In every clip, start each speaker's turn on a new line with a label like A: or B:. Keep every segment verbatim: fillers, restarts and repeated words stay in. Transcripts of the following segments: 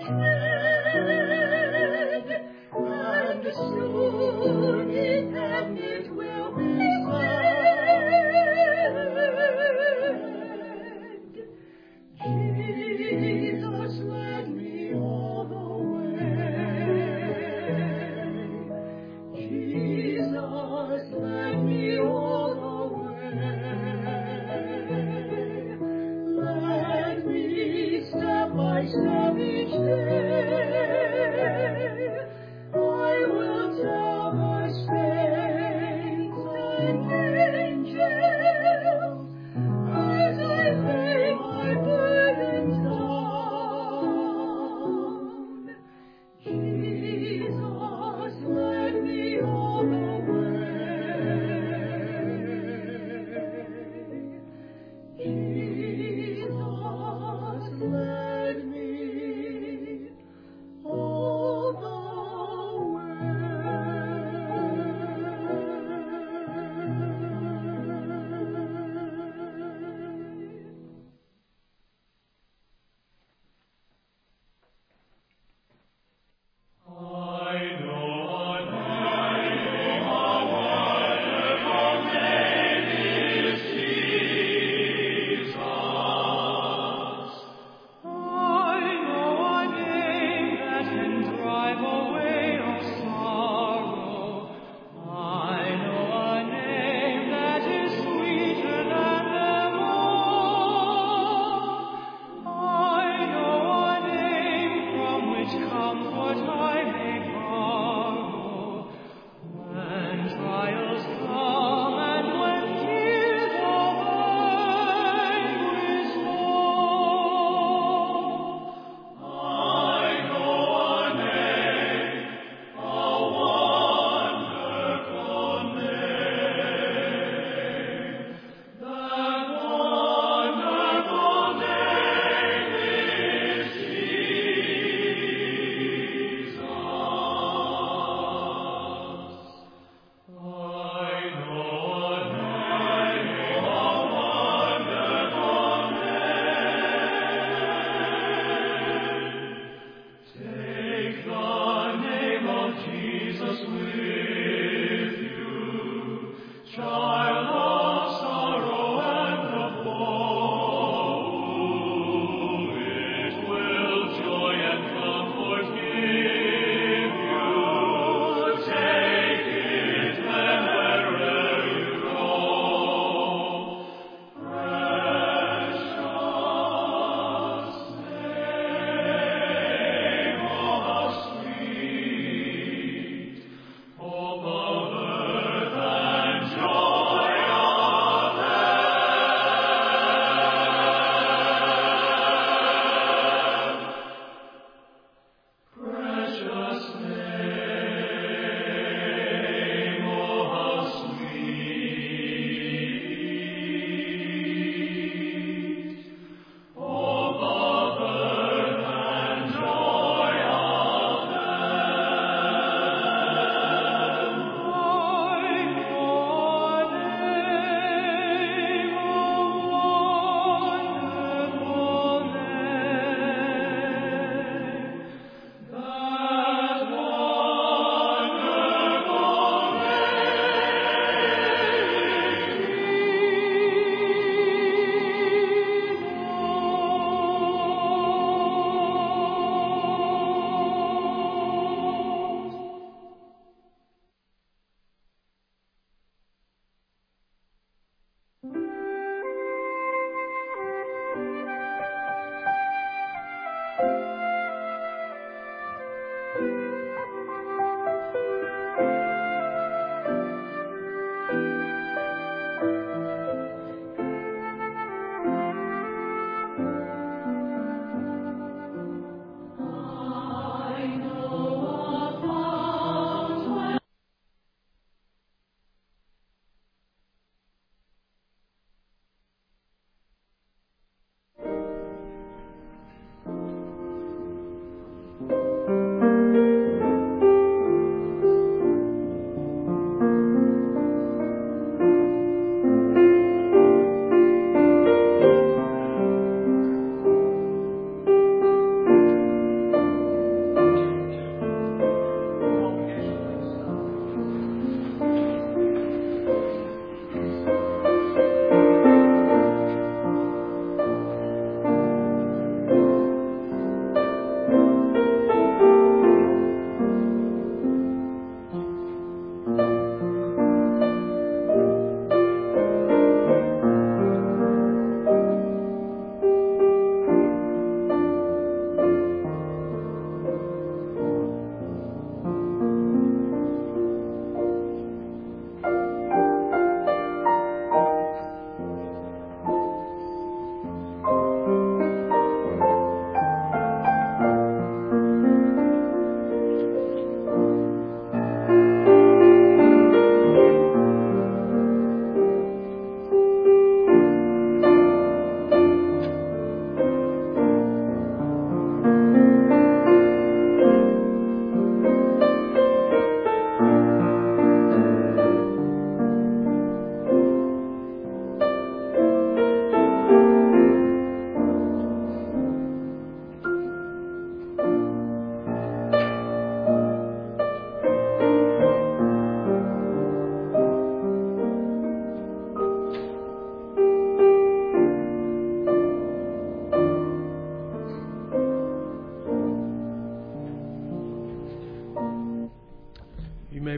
A: tread, and soon in them it will be said, Jesus led me all the way. Jesus led me all the way. Led me step by step each day. I will tell my saints and angels as I lay my burdens down. Jesus led me all the way. Jesus led me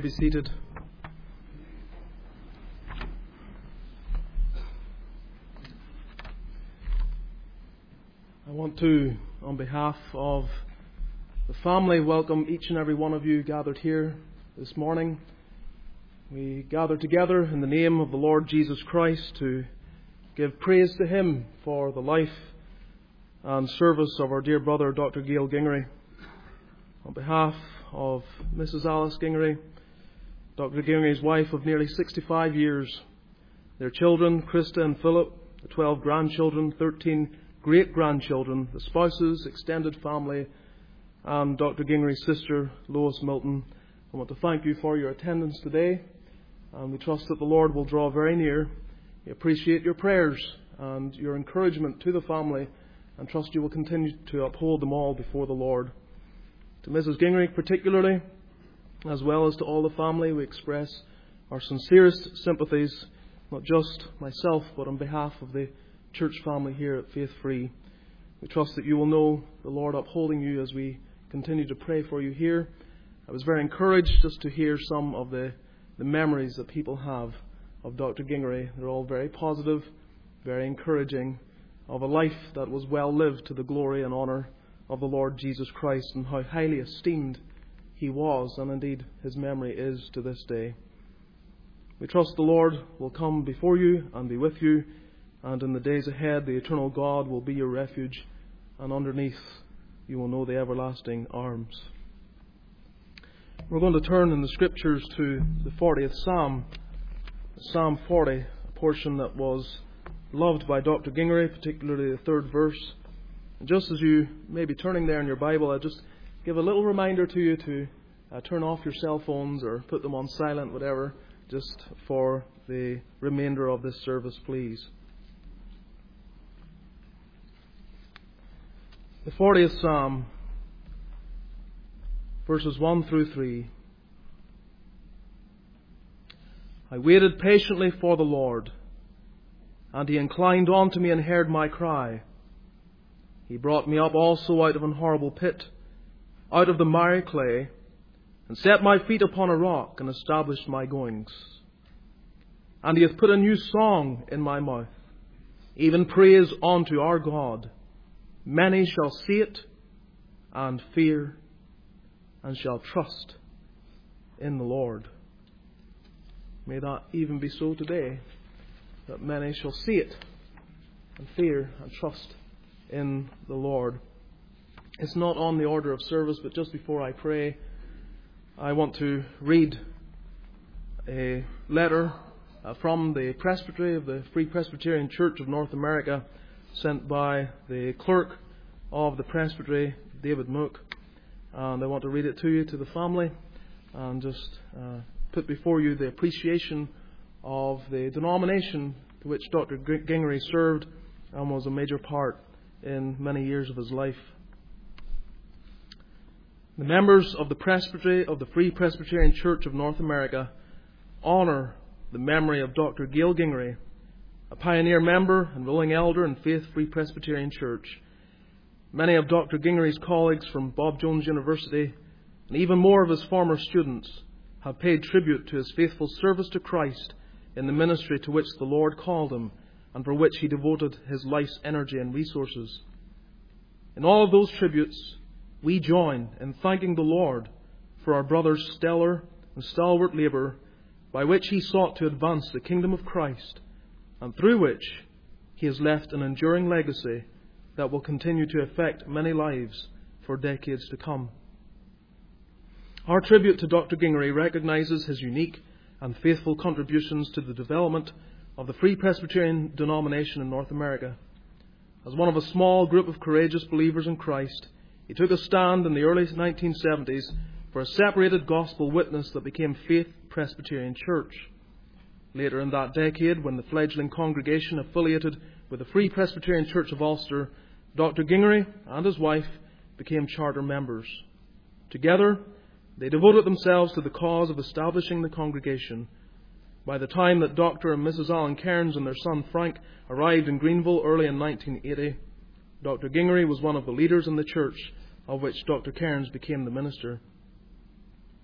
B: be seated. I want to, on behalf of the family, welcome each and every one of you gathered here this morning. We gather together in the name of the Lord Jesus Christ to give praise to Him for the life and service of our dear brother, Doctor Gail Gingery. On behalf of Missus Alice Gingery, Doctor Gingery's wife of nearly sixty-five years, their children, Krista and Philip, the twelve grandchildren, thirteen great-grandchildren, the spouses, extended family, and Doctor Gingery's sister, Lois Milton, I want to thank you for your attendance today, and we trust that the Lord will draw very near. We appreciate your prayers and your encouragement to the family, and trust you will continue to uphold them all before the Lord. To Missus Gingery particularly, as well as to all the family, we express our sincerest sympathies, not just myself, but on behalf of the church family here at Faith Free. We trust that you will know the Lord upholding you as we continue to pray for you here. I was very encouraged just to hear some of the, the memories that people have of Doctor Gingery. They're all very positive, very encouraging, of a life that was well lived to the glory and honour of the Lord Jesus Christ, and how highly esteemed He was, and indeed His memory is to this day. We trust the Lord will come before you and be with you, and in the days ahead the eternal God will be your refuge, and underneath you will know the everlasting arms. We're going to turn in the Scriptures to the fortieth Psalm, Psalm forty, a portion that was loved by Doctor Gingery, particularly the third verse. And just as you may be turning there in your Bible, I'll just give a little reminder to you to uh, turn off your cell phones or put them on silent, whatever, just for the remainder of this service, please. The fortieth Psalm, verses one through three. I waited patiently for the Lord, and He inclined unto me and heard my cry. He brought me up also out of an horrible pit, out of the miry clay, and set my feet upon a rock, and established my goings. And He hath put a new song in my mouth, even praise unto our God. Many shall see it, and fear, and shall trust in the Lord. May that even be so today, that many shall see it, and fear, and trust in the Lord. It's not on the order of service, but just before I pray, I want to read a letter uh, from the Presbytery of the Free Presbyterian Church of North America, sent by the clerk of the Presbytery, David Mook. And I want to read it to you, to the family, and just uh, put before you the appreciation of the denomination to which Doctor Gingery served and was a major part in many years of his life. The members of the Presbytery of the Free Presbyterian Church of North America honour the memory of Doctor Gail Gingery, a pioneer member and ruling elder in Faith Free Presbyterian Church. Many of Doctor Gingery's colleagues from Bob Jones University, and even more of his former students, have paid tribute to his faithful service to Christ in the ministry to which the Lord called him, and for which he devoted his life's energy and resources. In all of those tributes, we join in thanking the Lord for our brother's stellar and stalwart labour, by which he sought to advance the kingdom of Christ, and through which he has left an enduring legacy that will continue to affect many lives for decades to come. Our tribute to Doctor Gingery recognises his unique and faithful contributions to the development of the Free Presbyterian denomination in North America. As one of a small group of courageous believers in Christ, he took a stand in the early nineteen seventies for a separated gospel witness that became Faith Presbyterian Church. Later in that decade, when the fledgling congregation affiliated with the Free Presbyterian Church of Ulster, Doctor Gingery and his wife became charter members. Together, they devoted themselves to the cause of establishing the congregation. By the time that Doctor and Missus Alan Cairns and their son Frank arrived in Greenville early in nineteen eighty, Doctor Gingery was one of the leaders in the church, of which Doctor Cairns became the minister.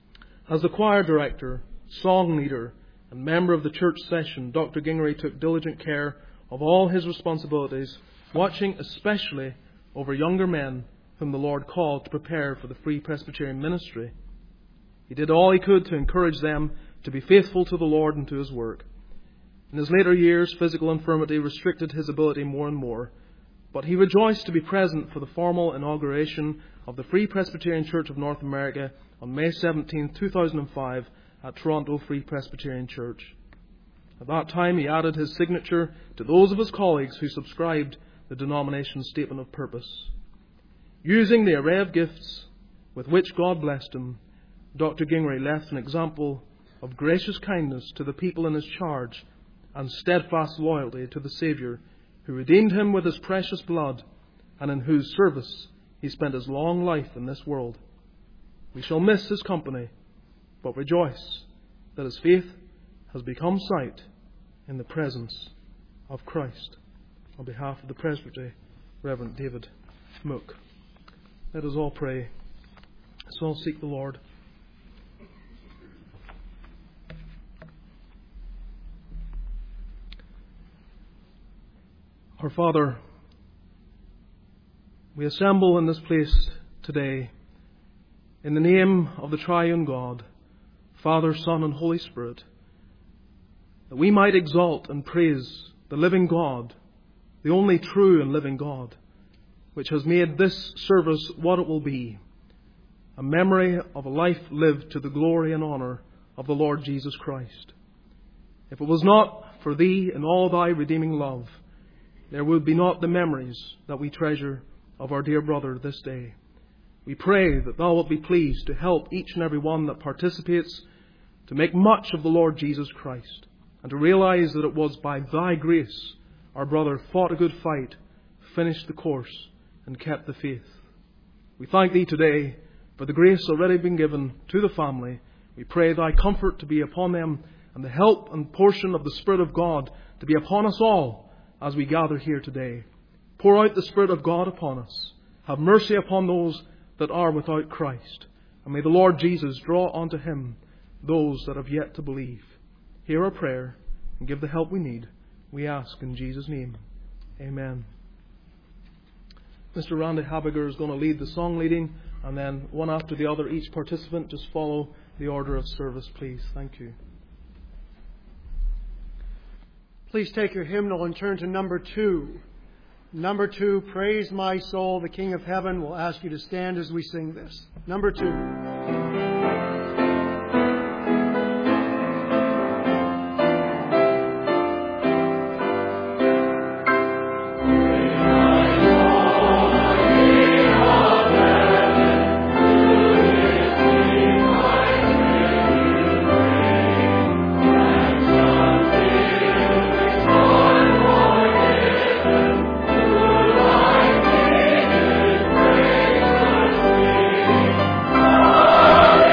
B: As the choir director, song leader, and member of the church session, Doctor Gingery took diligent care of all his responsibilities, watching especially over younger men whom the Lord called to prepare for the Free Presbyterian ministry. He did all he could to encourage them to be faithful to the Lord and to his work. In his later years, physical infirmity restricted his ability more and more, but he rejoiced to be present for the formal inauguration of the Free Presbyterian Church of North America on May seventeenth, two thousand five at Toronto Free Presbyterian Church. At that time, he added his signature to those of his colleagues who subscribed the denomination's statement of purpose. Using the array of gifts with which God blessed him, Doctor Gingery left an example of gracious kindness to the people in his charge and steadfast loyalty to the Saviour, who redeemed him with his precious blood and in whose service he spent his long life in this world. We shall miss his company, but rejoice that his faith has become sight in the presence of Christ. On behalf of the Presbytery, Reverend David Mook. Let us all pray. Let's all seek the Lord. Our Father, we assemble in this place today in the name of the Triune God, Father, Son, and Holy Spirit, that we might exalt and praise the living God, the only true and living God, which has made this service what it will be, a memory of a life lived to the glory and honour of the Lord Jesus Christ. If it was not for Thee and all Thy redeeming love, there would be not the memories that we treasure of our dear brother this day. We pray that Thou wilt be pleased to help each and every one that participates to make much of the Lord Jesus Christ, and to realize that it was by Thy grace our brother fought a good fight, finished the course, and kept the faith. We thank Thee today for the grace already been given to the family. We pray Thy comfort to be upon them, and the help and portion of the Spirit of God to be upon us all as we gather here today. Pour out the Spirit of God upon us. Have mercy upon those that are without Christ. And may the Lord Jesus draw unto Him those that have yet to believe. Hear our prayer and give the help we need. We ask in Jesus' name. Amen. Mister Randy Habiger is going to lead the song leading, and then one after the other, each participant just follow the order of service, please. Thank you.
C: Please take your hymnal and turn to number two. Number two, Praise My Soul, the King of Heaven. We'll ask you to stand as we sing this. Number two.
A: Hallelujah.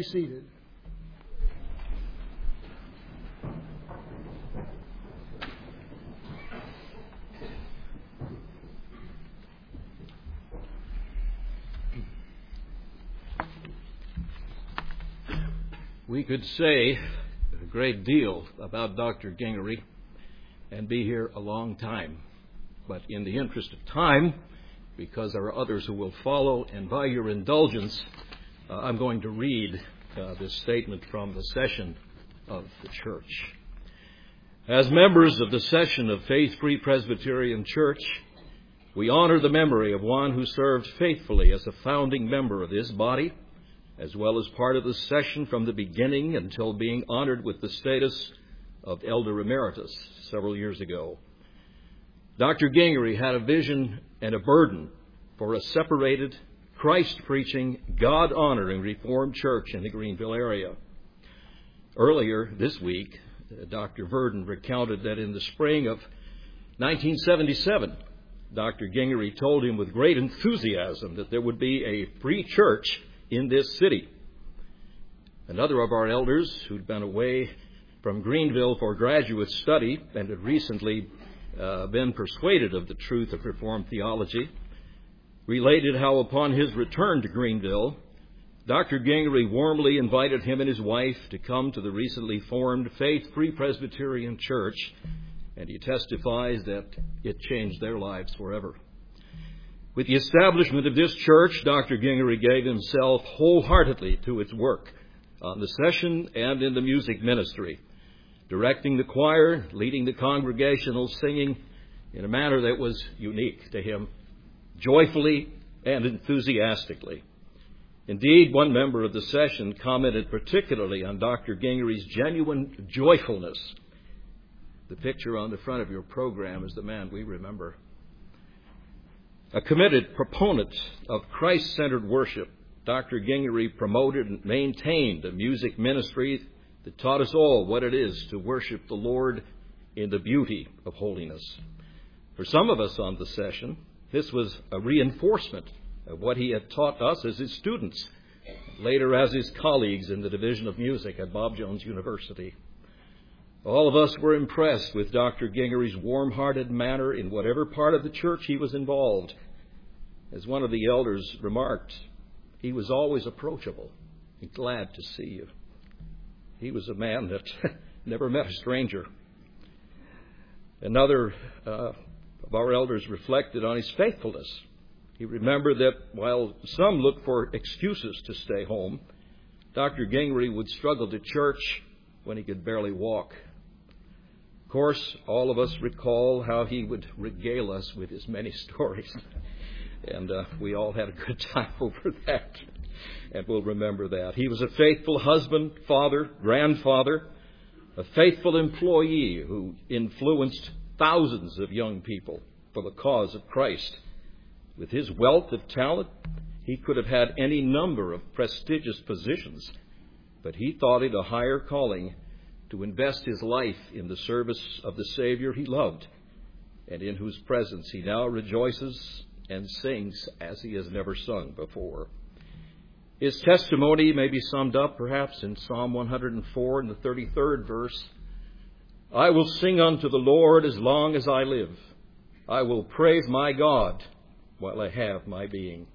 C: seated.
D: We could say a great deal about Doctor Gingery and be here a long time. But in the interest of time, because there are others who will follow, and by your indulgence, uh, I'm going to read uh, this statement from the session of the church. As members of the session of Faith Free Presbyterian Church, we honor the memory of one who served faithfully as a founding member of this body, as well as part of the session from the beginning until being honored with the status of Elder Emeritus several years ago. Doctor Gingery had a vision and a burden for a separated, Christ-preaching, God-honoring Reformed church in the Greenville area. Earlier this week, Doctor Verdon recounted that in the spring of nineteen seventy-seven, Doctor Gingery told him with great enthusiasm that there would be a free church in this city. Another of our elders, who'd been away from Greenville for graduate study and had recently uh, been persuaded of the truth of Reformed theology, related how upon his return to Greenville, Doctor Gingery warmly invited him and his wife to come to the recently formed Faith Free Presbyterian Church, and he testifies that it changed their lives forever. With the establishment of this church, Doctor Gingery gave himself wholeheartedly to its work on the session and in the music ministry, directing the choir, leading the congregational singing in a manner that was unique to him, joyfully and enthusiastically. Indeed, one member of the session commented particularly on Doctor Gingery's genuine joyfulness. The picture on the front of your program is the man we remember. A committed proponent of Christ-centered worship, Doctor Gingery promoted and maintained a music ministry that taught us all what it is to worship the Lord in the beauty of holiness. For some of us on the session, this was a reinforcement of what he had taught us as his students, later as his colleagues in the Division of Music at Bob Jones University. All of us were impressed with Doctor Gingery's warm-hearted manner in whatever part of the church he was involved. As one of the elders remarked, he was always approachable and glad to see you. He was a man that never met a stranger. Another uh, of our elders reflected on his faithfulness. He remembered that while some looked for excuses to stay home, Doctor Gingery would struggle to church when he could barely walk. Of course, all of us recall how he would regale us with his many stories. And uh, we all had a good time over that. And we'll remember that. He was a faithful husband, father, grandfather, a faithful employee who influenced thousands of young people for the cause of Christ. With his wealth of talent, he could have had any number of prestigious positions, but he thought it a higher calling to invest his life in the service of the Savior he loved, and in whose presence he now rejoices and sings as he has never sung before. His testimony may be summed up perhaps in Psalm one hundred four in the thirty-third verse. I will sing unto the Lord as long as I live. I will praise my God while I have my being.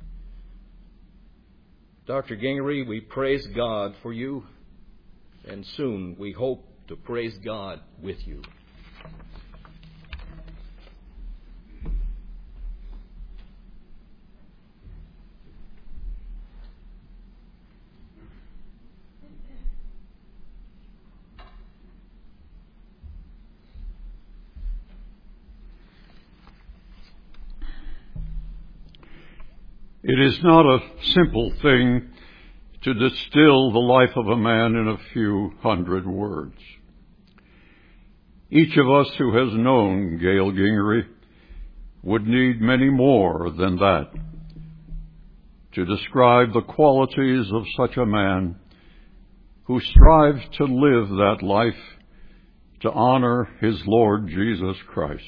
D: Doctor Gingery, we praise God for you, and soon we hope to praise God with you.
E: It is not a simple thing to distill the life of a man in a few hundred words. Each of us who has known Gale Gingery would need many more than that to describe the qualities of such a man who strives to live that life to honor his Lord Jesus Christ.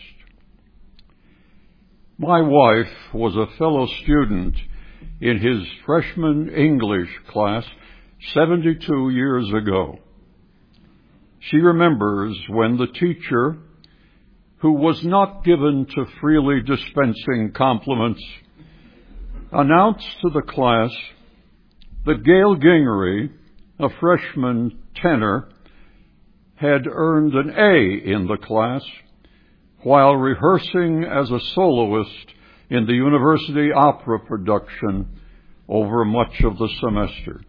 E: My wife was a fellow student in his freshman English class seventy-two years ago. She remembers when the teacher, who was not given to freely dispensing compliments, announced to the class that Gail Gingery, a freshman tenor, had earned an A in the class while rehearsing as a soloist in the university opera production over much of the semester.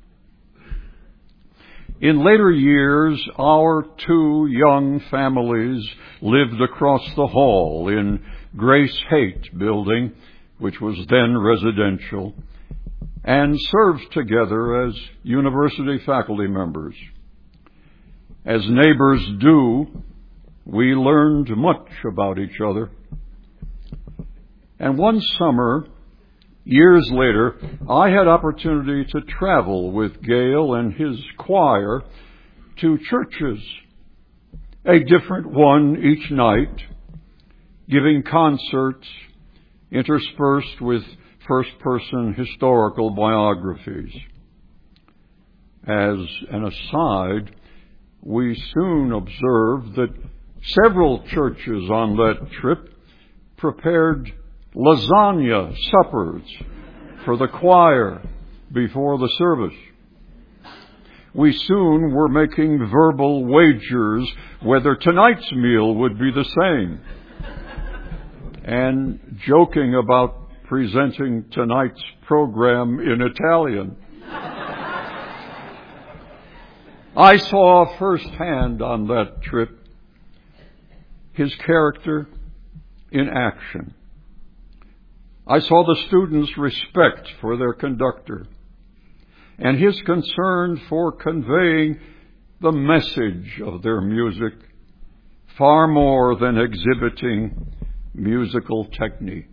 E: In later years, our two young families lived across the hall in Grace Haight Building, which was then residential, and served together as university faculty members. As neighbors do, we learned much about each other. And one summer, years later, I had opportunity to travel with Gail and his choir to churches, a different one each night, giving concerts interspersed with first-person historical biographies. As an aside, we soon observed that several churches on that trip prepared lasagna suppers for the choir before the service. We soon were making verbal wagers whether tonight's meal would be the same, and joking about presenting tonight's program in Italian. I saw firsthand on that trip his character in action. I saw the students' respect for their conductor and his concern for conveying the message of their music far more than exhibiting musical technique.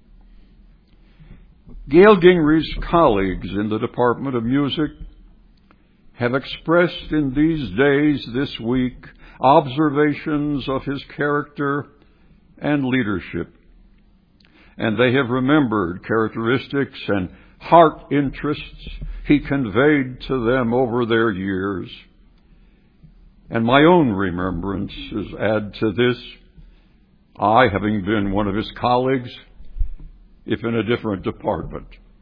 E: Gail Gingery's colleagues in the Department of Music have expressed in these days this week observations of his character and leadership. And they have remembered characteristics and heart interests he conveyed to them over their years. And my own remembrances add to this, I having been one of his colleagues, if in a different department.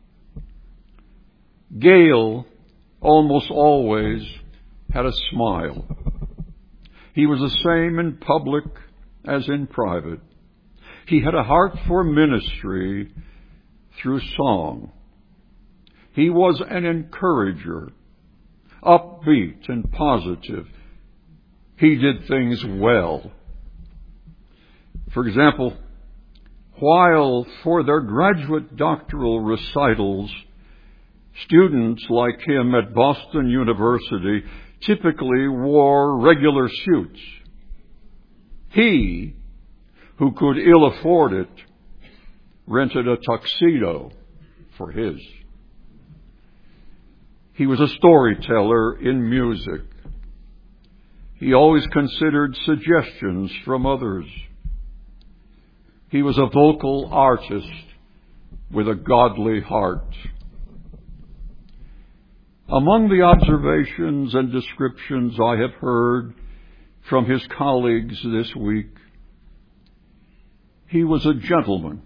E: Gail almost always had a smile. He was the same in public as in private. He had a heart for ministry through song. He was an encourager, upbeat and positive. He did things well. For example, while for their graduate doctoral recitals, students like him at Boston University typically wore regular suits, he, who could ill afford it, rented a tuxedo for his. He was a storyteller in music. He always considered suggestions from others. He was a vocal artist with a godly heart. Among the observations and descriptions I have heard from his colleagues this week, he was a gentleman.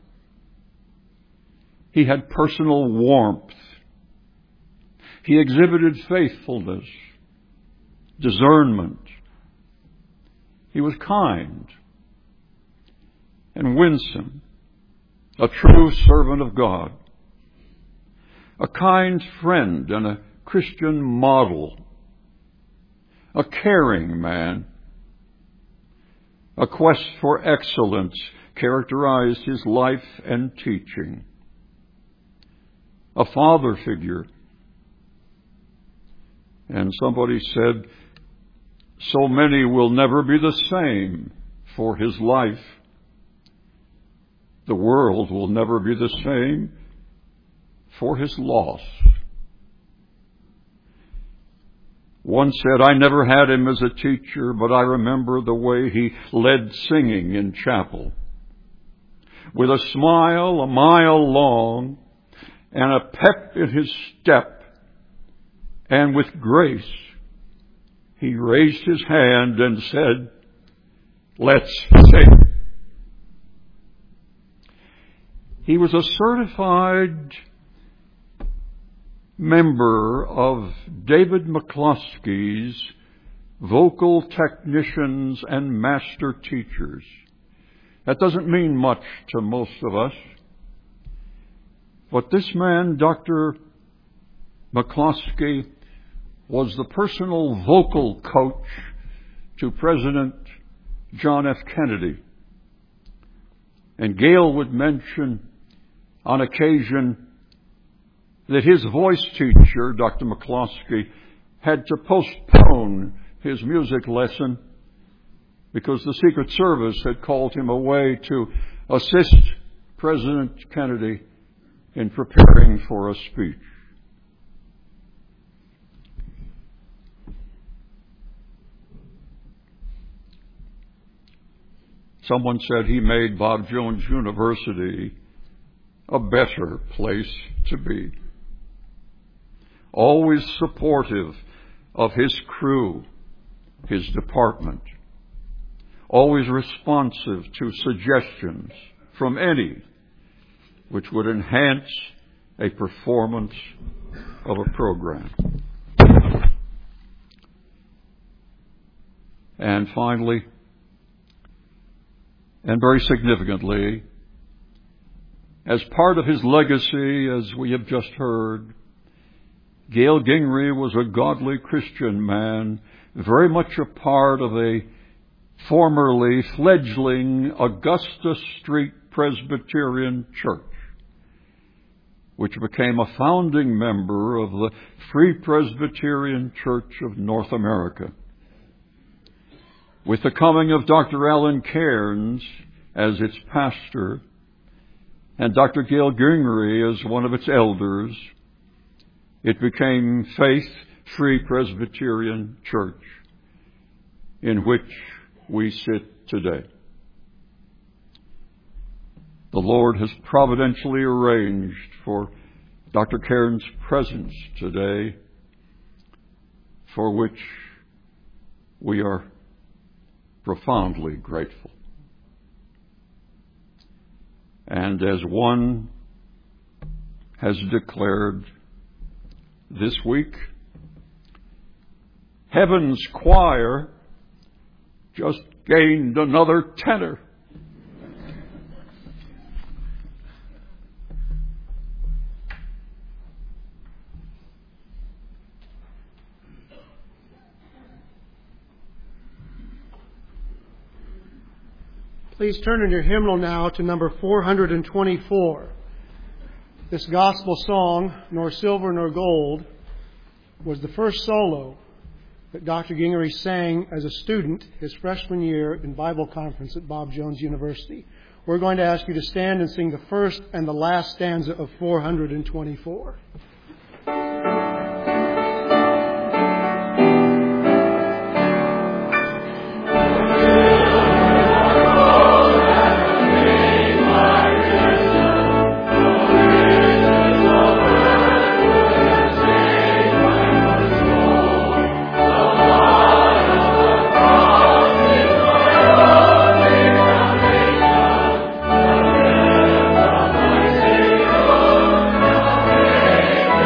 E: He had personal warmth. He exhibited faithfulness, discernment. He was kind and winsome, a true servant of God, a kind friend and a Christian model, a caring man. A quest for excellence characterized his life and teaching. A father figure. And somebody said, so many will never be the same for his life. The world will never be the same for his loss. One said, I never had him as a teacher, but I remember the way he led singing in chapel. With a smile a mile long and a pep in his step and with grace, he raised his hand and said, "Let's sing." He was a certified member of David McCloskey's Vocal Technicians and Master Teachers. That doesn't mean much to most of us. But this man, Doctor McCloskey, was the personal vocal coach to President John F. Kennedy. And Gail would mention on occasion that his voice teacher, Doctor McCloskey, had to postpone his music lesson because the Secret Service had called him away to assist President Kennedy in preparing for a speech. Someone said he made Bob Jones University a better place to be. Always supportive of his crew, his department. Always responsive to suggestions from any which would enhance a performance of a program. And finally, and very significantly, as part of his legacy, as we have just heard, Gail Gingrey was a godly Christian man, very much a part of a formerly fledgling Augusta Street Presbyterian Church, which became a founding member of the Free Presbyterian Church of North America. With the coming of Doctor Alan Cairns as its pastor and Doctor Gail Gingrey as one of its elders, it became Faith Free Presbyterian Church, in which we sit today. The Lord has providentially arranged for Doctor Cairns' presence today, for which we are profoundly grateful. And as one has declared this week, Heaven's choir just gained another tenor.
C: Please turn in your hymnal now to number four hundred twenty-four. This gospel song, Nor Silver Nor Gold, was the first solo that Doctor Gingrey sang as a student his freshman year in Bible conference at Bob Jones University. We're going to ask you to stand and sing the first and the last stanza of four hundred twenty-four.
A: Amen.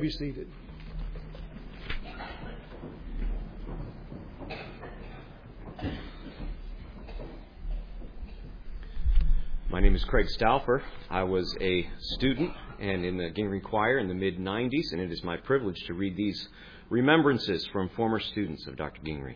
C: be seated.
F: My name is Craig Stauffer. I was a student and in the Gingery Choir in the mid nineties, and it is my privilege to read these remembrances from former students of Doctor Gingery.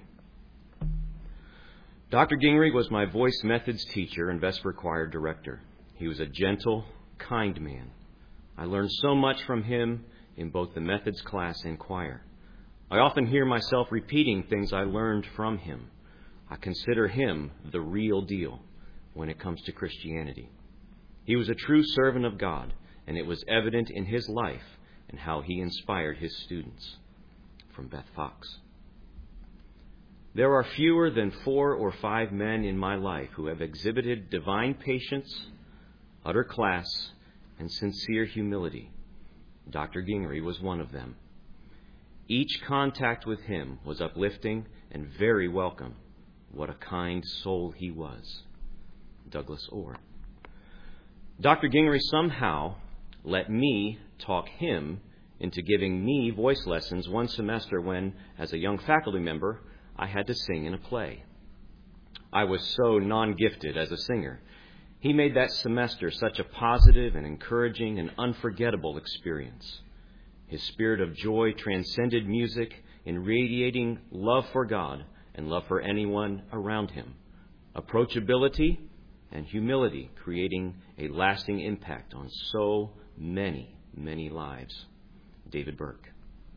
F: Doctor Gingery was my voice methods teacher and Vesper Choir director. He was a gentle, kind man. I learned so much from him in both the methods class and choir. I often hear myself repeating things I learned from him. I consider him the real deal when it comes to Christianity. He was a true servant of God, and it was evident in his life and how he inspired his students. From Beth Fox. There are fewer than four or five men in my life who have exhibited divine patience, utter class, and sincere humility. Doctor Gingery was one of them. Each contact with him was uplifting and very welcome. What a kind soul he was. Douglas Orr. Doctor Gingery somehow let me talk him into giving me voice lessons one semester when, as a young faculty member, I had to sing in a play. I was so non-gifted as a singer. He made that semester such a positive and encouraging and unforgettable experience. His spirit of joy transcended music in radiating love for God and love for anyone around him. Approachability and humility, creating a lasting impact on so many, many lives. David Burke.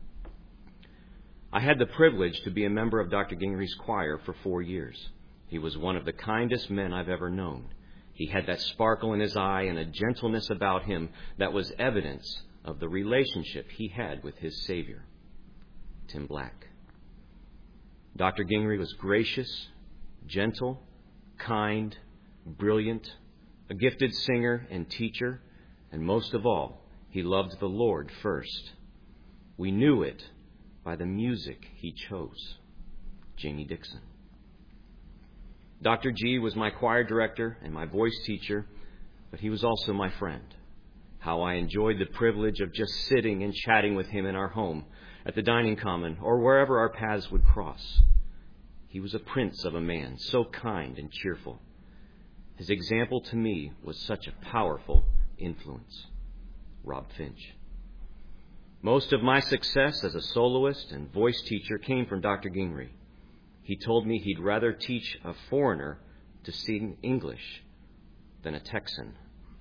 F: I had the privilege to be a member of Doctor Gingery's choir for four years. He was one of the kindest men I've ever known. He had that sparkle in his eye and a gentleness about him that was evidence of the relationship he had with his Savior. Tim Black. Doctor Gingery was gracious, gentle, kind, brilliant, a gifted singer and teacher, and most of all, he loved the Lord first. We knew it by the music he chose. Jamie Dixon. Doctor G was my choir director and my voice teacher, but he was also my friend. How I enjoyed the privilege of just sitting and chatting with him in our home, at the dining common, or wherever our paths would cross. He was a prince of a man, so kind and cheerful. His example to me was such a powerful influence. Rob Finch. Most of my success as a soloist and voice teacher came from Doctor Gingery. He told me he'd rather teach a foreigner to sing English than a Texan.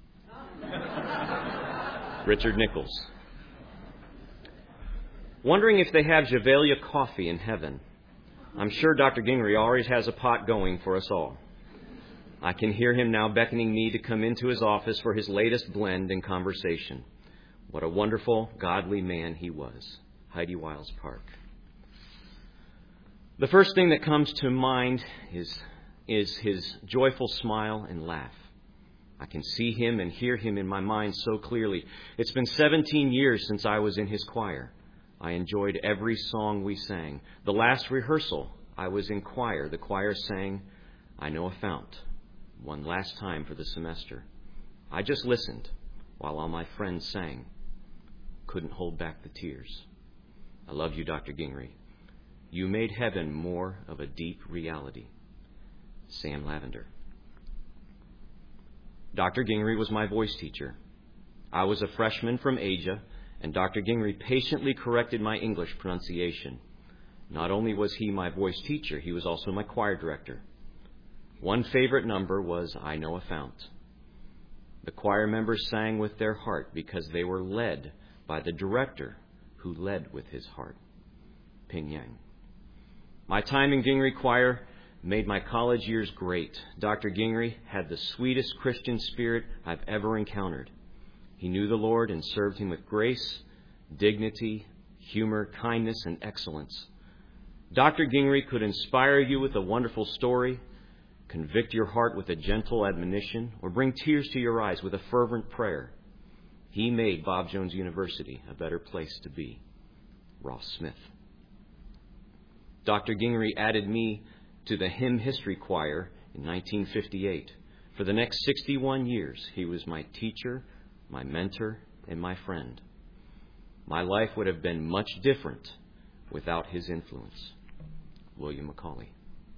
F: Richard Nichols. Wondering if they have Javelia coffee in heaven. I'm sure Doctor Gingery always has a pot going for us all. I can hear him now beckoning me to come into his office for his latest blend in conversation. What a wonderful, godly man he was. Heidi Wiles Park. The first thing that comes to mind is, is his joyful smile and laugh. I can see him and hear him in my mind so clearly. It's been seventeen years since I was in his choir. I enjoyed every song we sang. The last rehearsal, I was in choir. The choir sang, I Know a Fount, one last time for the semester. I just listened while all my friends sang. Couldn't hold back the tears. I love you, Doctor Gingery. You made heaven more of a deep reality. Sam Lavender. Doctor Gingery was my voice teacher. I was a freshman from Asia, and Doctor Gingery patiently corrected my English pronunciation. Not only was he my voice teacher, he was also my choir director. One favorite number was I Know a Fount. The choir members sang with their heart because they were led by the director who led with his heart. Ping Yang. My time in Gingery Choir made my college years great. Doctor Gingery had the sweetest Christian spirit I've ever encountered. He knew the Lord and served him with grace, dignity, humor, kindness, and excellence. Doctor Gingery could inspire you with a wonderful story, convict your heart with a gentle admonition, or bring tears to your eyes with a fervent prayer. He made Bob Jones University a better place to be. Ross Smith. Doctor Gingery added me to the Hymn History Choir in nineteen fifty-eight. For the next sixty-one years, he was my teacher, my mentor, and my friend. My life would have been much different without his influence. William Macaulay.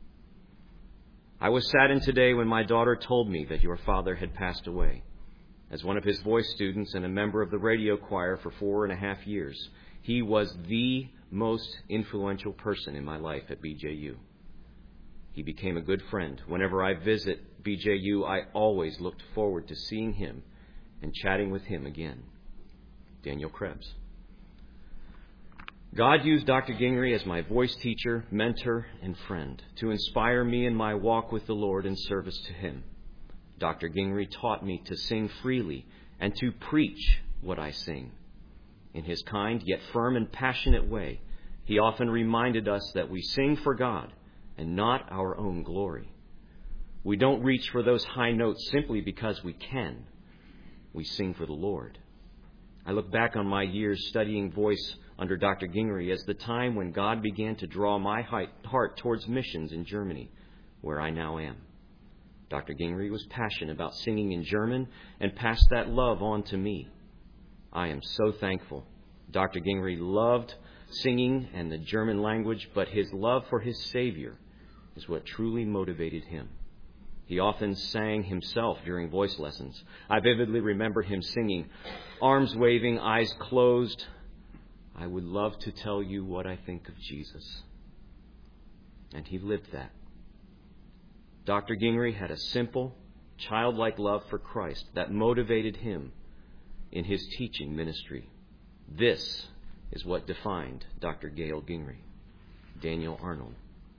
F: I was saddened today when my daughter told me that your father had passed away. As one of his voice students and a member of the radio choir for four and a half years, he was the most influential person in my life at B J U. He became a good friend. Whenever I visit B J U, I always looked forward to seeing him and chatting with him again. Daniel Krebs. God used Doctor Gingery as my voice teacher, mentor, and friend to inspire me in my walk with the Lord in service to Him. Doctor Gingery taught me to sing freely and to preach what I sing. In his kind yet firm and passionate way, he often reminded us that we sing for God and not our own glory. We don't reach for those high notes simply because we can. We sing for the Lord. I look back on my years studying voice under Doctor Gingery as the time when God began to draw my heart towards missions in Germany, where I now am. Doctor Gingery was passionate about singing in German and passed that love on to me. I am so thankful. Doctor Gingery loved singing and the German language, but his love for his Savior is what truly motivated him. He often sang himself during voice lessons. I vividly remember him singing, arms waving, eyes closed, I would love to tell you what I think of Jesus. And he lived that. Doctor Gingery had a simple, childlike love for Christ that motivated him in his teaching ministry. This is what defined Doctor Gail Gingery. Daniel Arnold.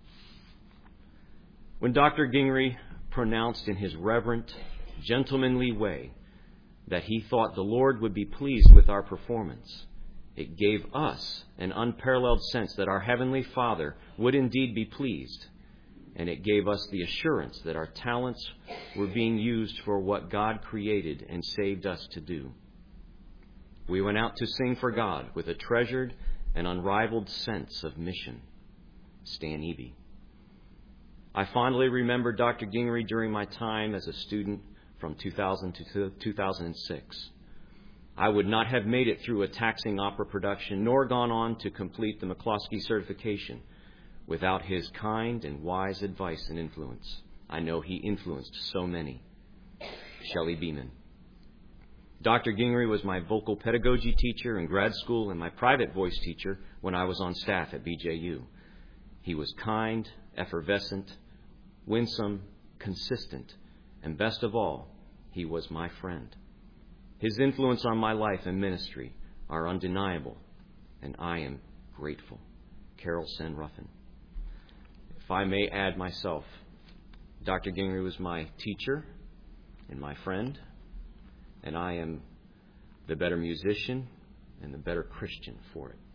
F: When Doctor Gingery pronounced in his reverent, gentlemanly way that he thought the Lord would be pleased with our performance, it gave us an unparalleled sense that our Heavenly Father would indeed be pleased, and it gave us the assurance that our talents were being used for what God created and saved us to do. We went out to sing for God with a treasured and unrivaled sense of mission. Stan Eby. I fondly remember Doctor Gingery during my time as a student from two thousand to two thousand six. I would not have made it through a taxing opera production, nor gone on to complete the McCloskey certification without his kind and wise advice and influence. I know he influenced so many. Shelley Beeman. Doctor Gingery was my vocal pedagogy teacher in grad school and my private voice teacher when I was on staff at B J U. He was kind, effervescent, winsome, consistent, and best of all, he was my friend. His influence on my life and ministry are undeniable, and I am grateful. Carol Sen Ruffin. If I may add myself, Doctor Gingery was my teacher and my friend, and I am the better musician and the better Christian for it.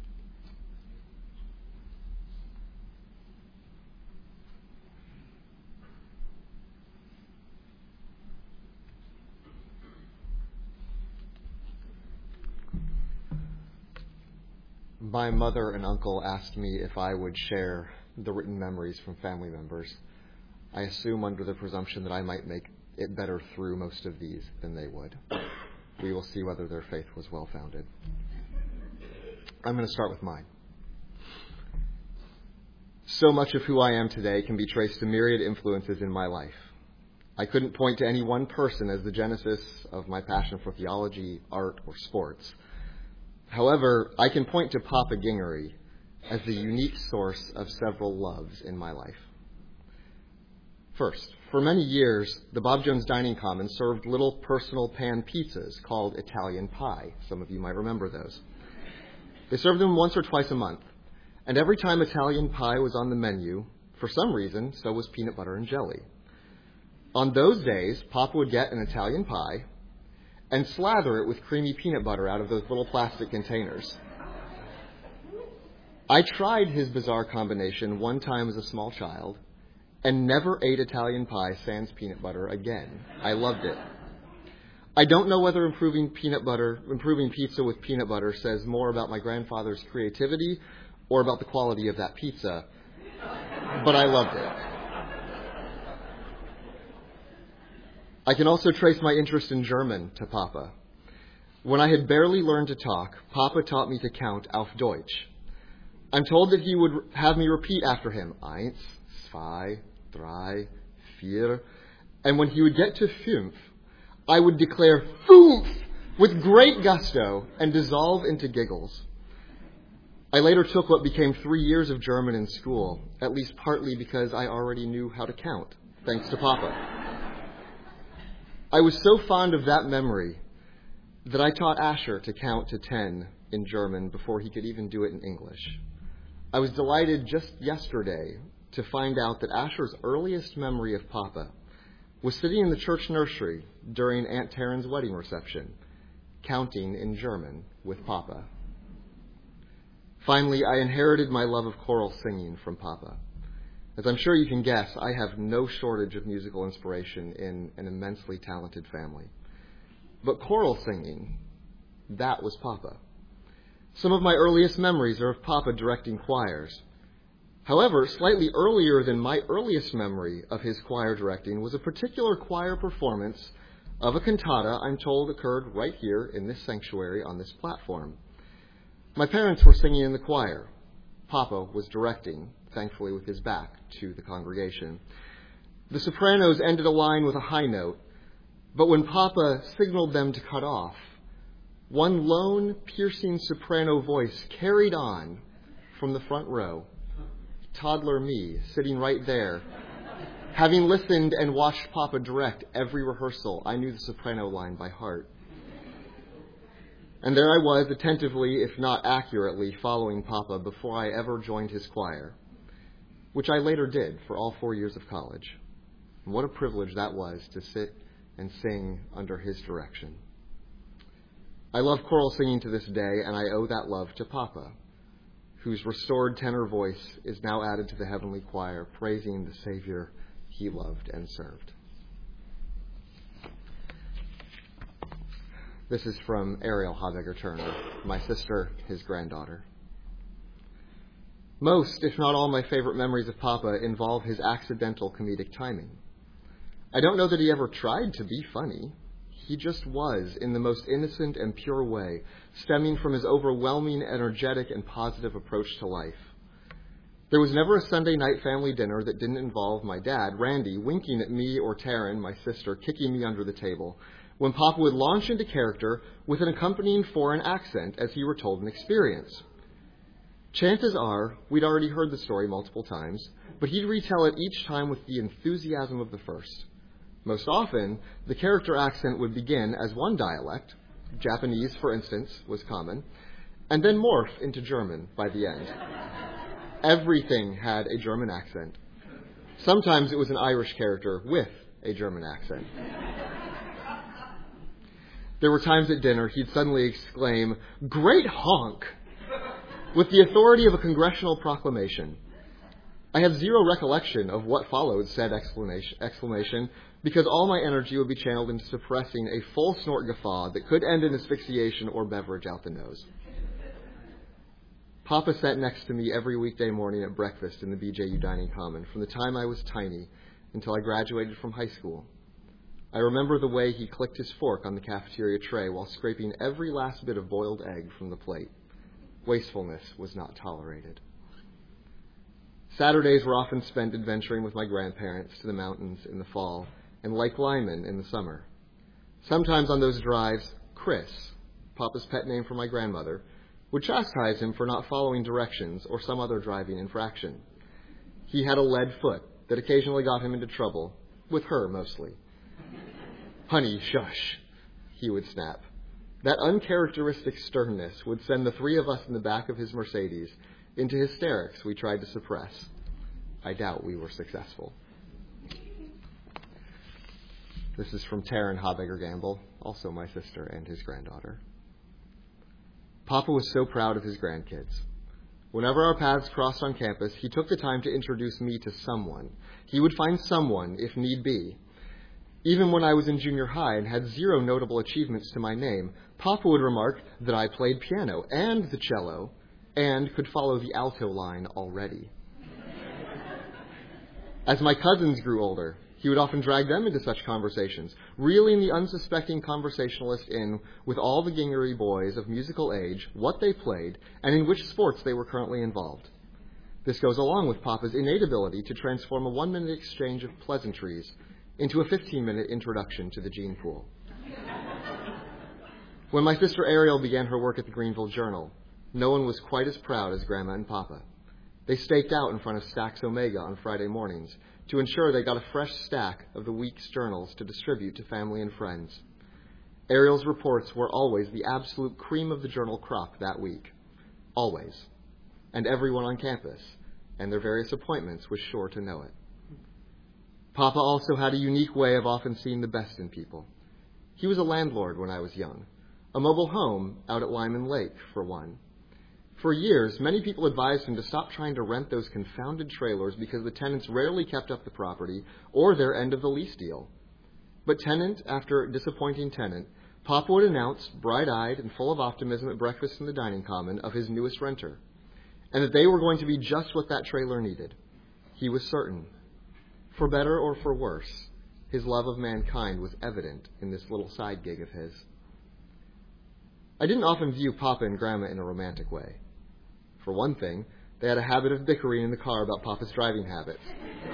G: My mother and uncle asked me if I would share the written memories from family members. I assume under the presumption that I might make it better through most of these than they would. We will see whether their faith was well-founded. I'm going to start with mine. So much of who I am today can be traced to myriad influences in my life. I couldn't point to any one person as the genesis of my passion for theology, art, or sports. However, I can point to Papa Gingery as the unique source of several loves in my life. First, for many years, the Bob Jones Dining Commons served little personal pan pizzas called Italian pie. Some of you might remember those. They served them once or twice a month, and every time Italian pie was on the menu, for some reason, so was peanut butter and jelly. On those days, Papa would get an Italian pie and slather it with creamy peanut butter out of those little plastic containers. I tried his bizarre combination one time as a small child and never ate Italian pie sans peanut butter again. I loved it. I don't know whether improving peanut butter, improving pizza with peanut butter says more about my grandfather's creativity or about the quality of that pizza, but I loved it. I can also trace my interest in German to Papa. When I had barely learned to talk, Papa taught me to count auf Deutsch. I'm told that he would have me repeat after him, eins, zwei, drei, vier, and when he would get to fünf, I would declare fünf with great gusto and dissolve into giggles. I later took what became three years of German in school, at least partly because I already knew how to count, thanks to Papa. I was so fond of that memory that I taught Asher to count to ten in German before he could even do it in English. I was delighted just yesterday to find out that Asher's earliest memory of Papa was sitting in the church nursery during Aunt Taryn's wedding reception, counting in German with Papa. Finally, I inherited my love of choral singing from Papa. As I'm sure you can guess, I have no shortage of musical inspiration in an immensely talented family. But choral singing, that was Papa. Some of my earliest memories are of Papa directing choirs. However, slightly earlier than my earliest memory of his choir directing was a particular choir performance of a cantata I'm told occurred right here in this sanctuary on this platform. My parents were singing in the choir. Papa was directing, thankfully with his back to the congregation. The sopranos ended a line with a high note, but when Papa signaled them to cut off, one lone, piercing soprano voice carried on from the front row. Toddler me, sitting right there. Having listened and watched Papa direct every rehearsal, I knew the soprano line by heart. And there I was, attentively, if not accurately, following Papa before I ever joined his choir, which I later did for all four years of college. And what a privilege that was to sit and sing under his direction. I love choral singing to this day, and I owe that love to Papa, whose restored tenor voice is now added to the heavenly choir, praising the Savior he loved and served. This is from Ariel Habegger Turner, my sister, his granddaughter. Most, if not all, my favorite memories of Papa involve his accidental comedic timing. I don't know that he ever tried to be funny. He just was, in the most innocent and pure way, stemming from his overwhelming, energetic, and positive approach to life. There was never a Sunday night family dinner that didn't involve my dad, Randy, winking at me or Taryn, my sister, kicking me under the table, when Papa would launch into character with an accompanying foreign accent as he retold an experience. Chances are we'd already heard the story multiple times, but he'd retell it each time with the enthusiasm of the first. Most often, the character accent would begin as one dialect, Japanese, for instance, was common, and then morph into German by the end. Everything had a German accent. Sometimes it was an Irish character with a German accent. There were times at dinner he'd suddenly exclaim, "Great honk!" with the authority of a congressional proclamation. I have zero recollection of what followed said exclamation, exclamation because all my energy would be channeled into suppressing a full snort guffaw that could end in asphyxiation or beverage out the nose. Papa sat next to me every weekday morning at breakfast in the B J U dining common from the time I was tiny until I graduated from high school. I remember the way he clicked his fork on the cafeteria tray while scraping every last bit of boiled egg from the plate. Wastefulness was not tolerated. Saturdays were often spent adventuring with my grandparents to the mountains in the fall and Lake Lyman in the summer. Sometimes on those drives, Chris, Papa's pet name for my grandmother, would chastise him for not following directions or some other driving infraction. He had a lead foot that occasionally got him into trouble, with her mostly. "Honey, shush," he would snap. That uncharacteristic sternness would send the three of us in the back of his Mercedes into hysterics we tried to suppress. I doubt we were successful. This is from Taryn Habegger Gamble, also my sister and his granddaughter. Papa was so proud of his grandkids. Whenever our paths crossed on campus, he took the time to introduce me to someone. He would find someone, if need be. Even when I was in junior high and had zero notable achievements to my name, Papa would remark that I played piano and the cello and could follow the alto line already. As my cousins grew older, He would often drag them into such conversations, reeling the unsuspecting conversationalist in with all the Gingery boys of musical age, what they played, and in which sports they were currently involved. This goes along with Papa's innate ability to transform a one-minute exchange of pleasantries into a fifteen-minute introduction to the gene pool. When my sister Ariel began her work at the Greenville Journal, no one was quite as proud as Grandma and Papa. They staked out in front of Stax Omega on Friday mornings to ensure they got a fresh stack of the week's journals to distribute to family and friends. Ariel's reports were always the absolute cream of the journal crop that week. Always. And everyone on campus and their various appointments was sure to know it. Papa also had a unique way of often seeing the best in people. He was a landlord when I was young, a mobile home out at Lyman Lake, for one. For years, many people advised him to stop trying to rent those confounded trailers because the tenants rarely kept up the property or their end of the lease deal. But tenant after disappointing tenant, Papa would announce, bright-eyed and full of optimism at breakfast in the dining common, of his newest renter, and that they were going to be just what that trailer needed. He was certain. For better or for worse, his love of mankind was evident in this little side gig of his. I didn't often view Papa and Grandma in a romantic way. For one thing, they had a habit of bickering in the car about Papa's driving habits.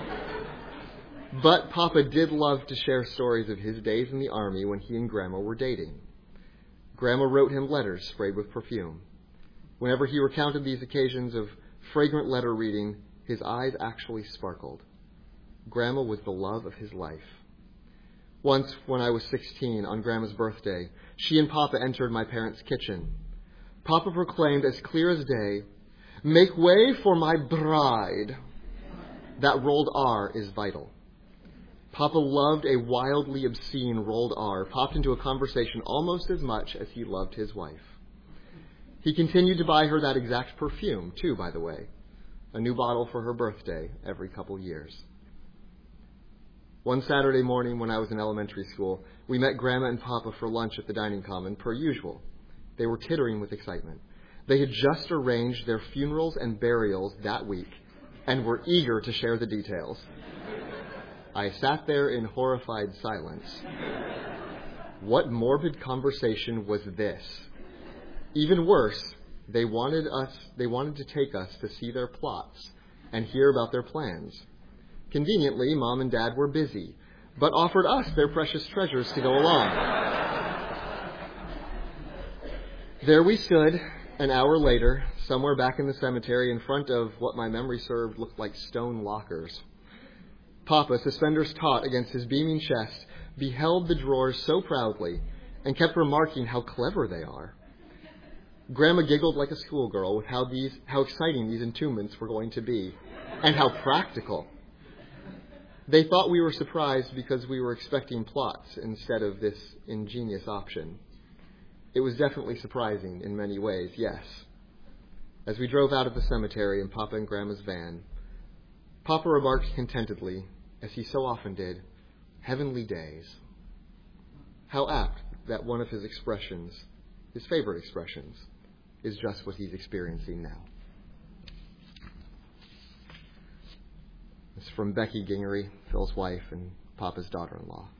G: But Papa did love to share stories of his days in the Army when he and Grandma were dating. Grandma wrote him letters sprayed with perfume. Whenever he recounted these occasions of fragrant letter reading, his eyes actually sparkled. Grandma was the love of his life. Once, when I was sixteen, on Grandma's birthday, she and Papa entered my parents' kitchen. Papa proclaimed as clear as day, "Make way for my bride." That rolled R is vital. Papa loved a wildly obscene rolled R, popped into a conversation almost as much as he loved his wife. He continued to buy her that exact perfume, too, by the way. A new bottle for her birthday every couple years. One Saturday morning when I was in elementary school, we met Grandma and Papa for lunch at the dining common, per usual. They were tittering with excitement. They had just arranged their funerals and burials that week and were eager to share the details. I sat there in horrified silence. What morbid conversation was this? Even worse, they wanted us, they wanted to take us to see their plots and hear about their plans. Conveniently, Mom and Dad were busy, but offered us their precious treasures to go along. There we stood, an hour later, somewhere back in the cemetery in front of what my memory served looked like stone lockers. Papa, suspenders taut against his beaming chest, beheld the drawers so proudly and kept remarking how clever they are. Grandma giggled like a schoolgirl with how these, how exciting these entombments were going to be, and how practical. They thought we were surprised because we were expecting plots instead of this ingenious option. It was definitely surprising in many ways, yes. As we drove out of the cemetery in Papa and Grandma's van, Papa remarked contentedly, as he so often did, "Heavenly days." How apt that one of his expressions, his favorite expressions, is just what he's experiencing now. It's from Becky Gingery, Phil's wife and Papa's daughter-in-law.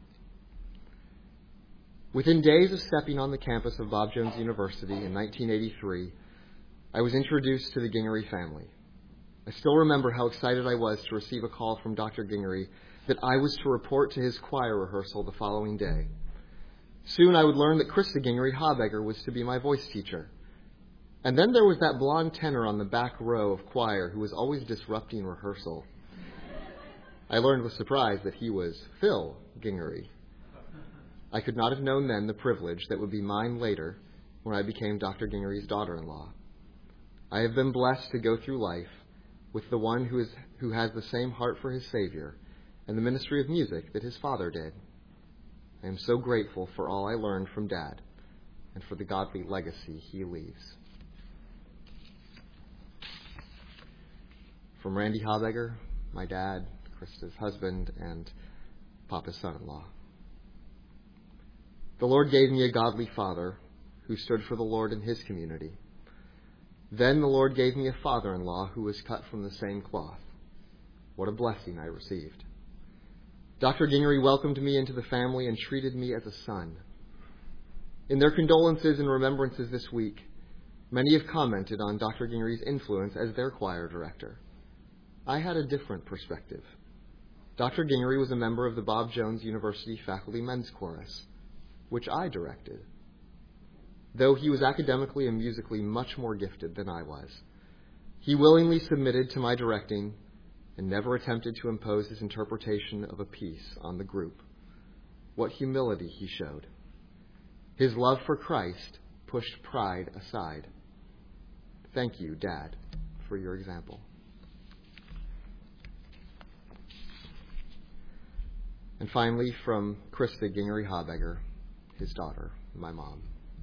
G: Within days of stepping on the campus of Bob Jones University in nineteen eighty-three, I was introduced to the Gingery family. I still remember how excited I was to receive a call from Doctor Gingery that I was to report to his choir rehearsal the following day. Soon I would learn that Krista Gingery Habegger was to be my voice teacher. And then there was that blonde tenor on the back row of choir who was always disrupting rehearsal. I learned with surprise that he was Phil Gingery. I could not have known then the privilege that would be mine later when I became Doctor Gingery's daughter-in-law. I have been blessed to go through life with the one who is who has the same heart for his Savior and the ministry of music that his father did. I am so grateful for all I learned from Dad and for the godly legacy he leaves. From Randy Habegger, my dad, Krista's husband, and Papa's son-in-law. The Lord gave me a godly father who stood for the Lord in his community. Then the Lord gave me a father-in-law who was cut from the same cloth. What a blessing I received. Doctor Gingery welcomed me into the family and treated me as a son. In their condolences and remembrances this week, many have commented on Doctor Gingery's influence as their choir director. I had a different perspective. Doctor Gingery was a member of the Bob Jones University Faculty Men's Chorus, which I directed. Though he was academically and musically much more gifted than I was, he willingly submitted to my directing and never attempted to impose his interpretation of a piece on the group. What humility he showed. His love for Christ pushed pride aside. Thank you, Dad, for your example. And finally, from Krista Gingery Habegger, his daughter, my mom.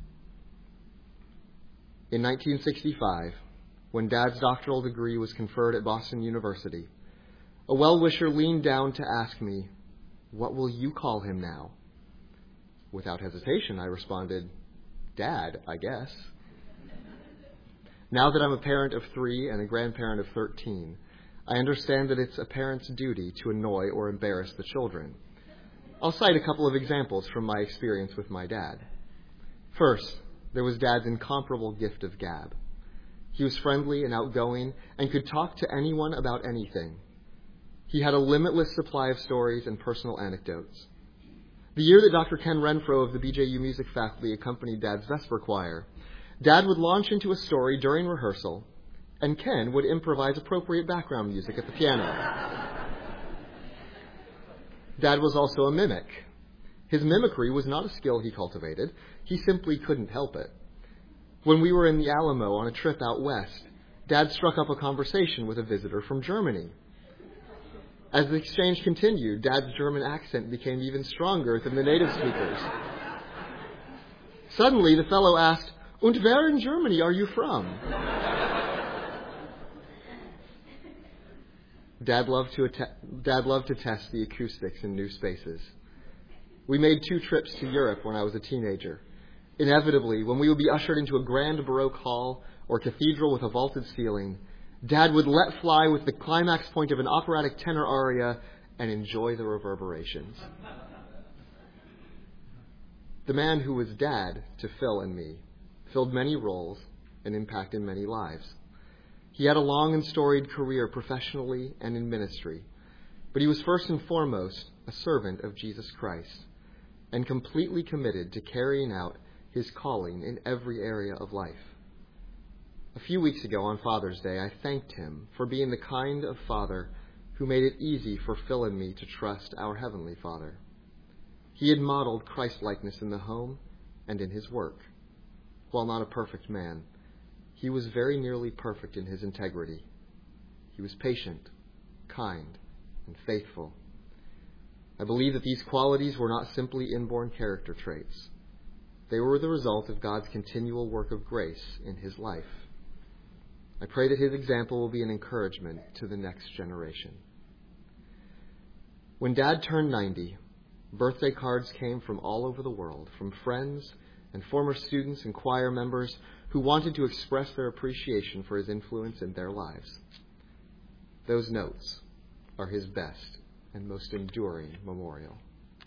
G: In nineteen sixty-five, when Dad's doctoral degree was conferred at Boston University, a well-wisher leaned down to ask me, "What will you call him now?" Without hesitation, I responded, "Dad, I guess." Now that I'm a parent of three and a grandparent of thirteen, I understand that it's a parent's duty to annoy or embarrass the children. I'll cite a couple of examples from my experience with my dad. First, there was Dad's incomparable gift of gab. He was friendly and outgoing and could talk to anyone about anything. He had a limitless supply of stories and personal anecdotes. The year that Doctor Ken Renfro of the B J U music faculty accompanied Dad's Vesper choir, Dad would launch into a story during rehearsal, and Ken would improvise appropriate background music at the piano. Dad was also a mimic. His mimicry was not a skill he cultivated. He simply couldn't help it. When we were in the Alamo on a trip out west, Dad struck up a conversation with a visitor from Germany. As the exchange continued, Dad's German accent became even stronger than the native speakers. Suddenly, the fellow asked, "Und where in Germany are you from?" Dad loved to att- Dad loved to test the acoustics in new spaces. We made two trips to Europe when I was a teenager. Inevitably, when we would be ushered into a grand Baroque hall or cathedral with a vaulted ceiling, Dad would let fly with the climax point of an operatic tenor aria and enjoy the reverberations. The man who was Dad to Phil and me filled many roles and impacted many lives. He had a long and storied career professionally and in ministry, but he was first and foremost a servant of Jesus Christ and completely committed to carrying out his calling in every area of life. A few weeks ago on Father's Day, I thanked him for being the kind of father who made it easy for Phil and me to trust our Heavenly Father. He had modeled Christ-likeness in the home and in his work. While not a perfect man, he was very nearly perfect in his integrity. He was patient, kind, and faithful. I believe that these qualities were not simply inborn character traits. They were the result of God's continual work of grace in his life. I pray that his example will be an encouragement to the next generation. When Dad turned ninety, birthday cards came from all over the world, from friends and former students and choir members who wanted to express their appreciation for his influence in their lives. Those notes are his best and most enduring memorial.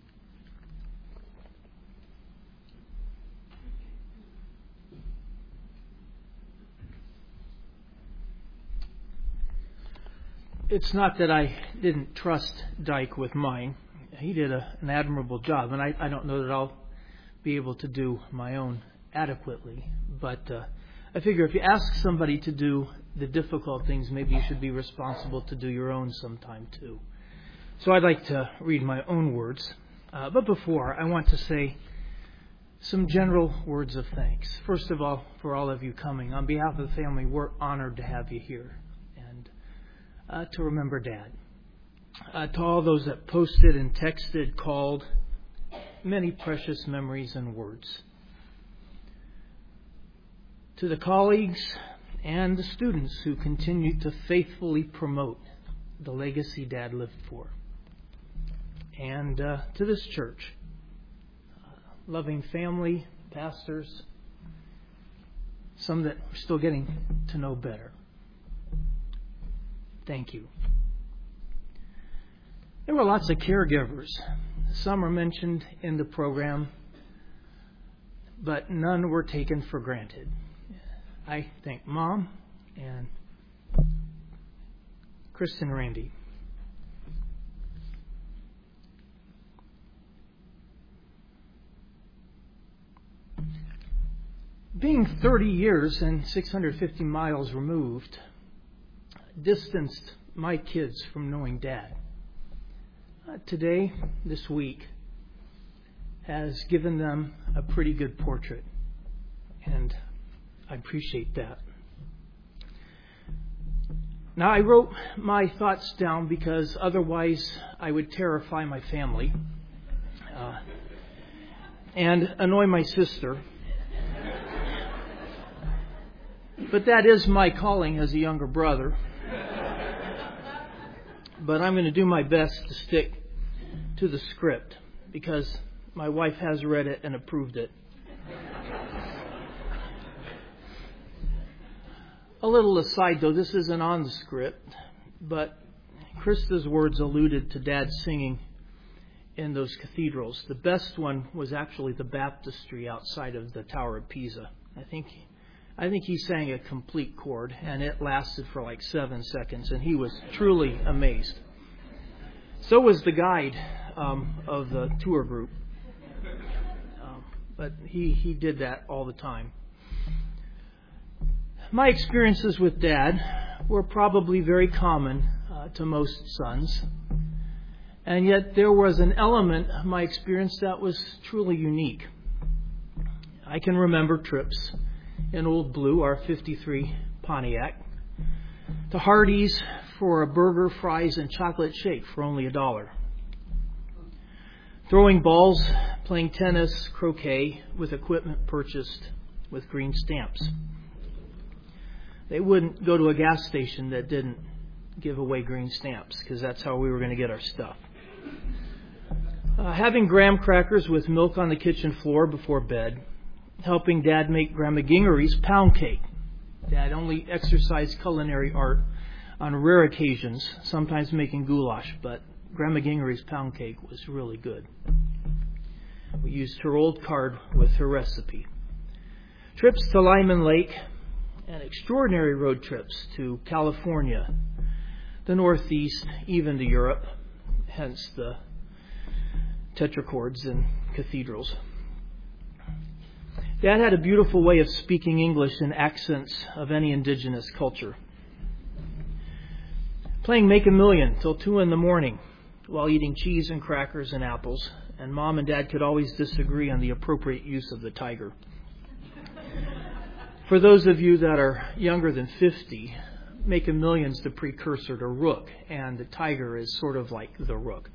H: It's not that I didn't trust Dyke with mine. He did a, an admirable job, and I, I don't know that I'll be able to do my own adequately. But uh, I figure if you ask somebody to do the difficult things, maybe you should be responsible to do your own sometime too. So I'd like to read my own words. Uh, but before, I want to say some general words of thanks. First of all, for all of you coming. On behalf of the family, we're honored to have you here and uh, to remember Dad. Uh, to all those that posted and texted, called, many precious memories and words. To the colleagues and the students who continue to faithfully promote the legacy Dad lived for. And uh, to this church, uh, loving family, pastors, some that we're still getting to know better. Thank you. There were lots of caregivers. Some are mentioned in the program, but none were taken for granted. I thank Mom and Chris and Randy. Being thirty years and six hundred fifty miles removed distanced my kids from knowing Dad. Uh, today, this week, has given them a pretty good portrait, and I appreciate that. Now, I wrote my thoughts down because otherwise I would terrify my family uh, and annoy my sister. But that is my calling as a younger brother. But I'm going to do my best to stick to the script because my wife has read it and approved it. A little aside, though, this isn't on the script, but Krista's words alluded to Dad singing in those cathedrals. The best one was actually the baptistry outside of the Tower of Pisa. I think I think he sang a complete chord, and it lasted for like seven seconds, and he was truly amazed. So was the guide um, of the tour group. Um, but he, he did that all the time. My experiences with Dad were probably very common uh, to most sons. And yet there was an element of my experience that was truly unique. I can remember trips in Old Blue, our fifty-three Pontiac, to Hardee's for a burger, fries, and chocolate shake for only a dollar. Throwing balls, playing tennis, croquet with equipment purchased with green stamps. They wouldn't go to a gas station that didn't give away green stamps because that's how we were going to get our stuff. Uh, having graham crackers with milk on the kitchen floor before bed. Helping Dad make Grandma Gingery's pound cake. Dad only exercised culinary art on rare occasions, sometimes making goulash, but Grandma Gingery's pound cake was really good. We used her old card with her recipe. Trips to Lyman Lake and extraordinary road trips to California, the Northeast, even to Europe, hence the tetrachords and cathedrals. Dad had a beautiful way of speaking English in accents of any indigenous culture. Playing Make-A-Million till two in the morning while eating cheese and crackers and apples, and Mom and Dad could always disagree on the appropriate use of the tiger. For those of you that are younger than fifty, Make-A-Million's the precursor to Rook, and the tiger is sort of like the Rook.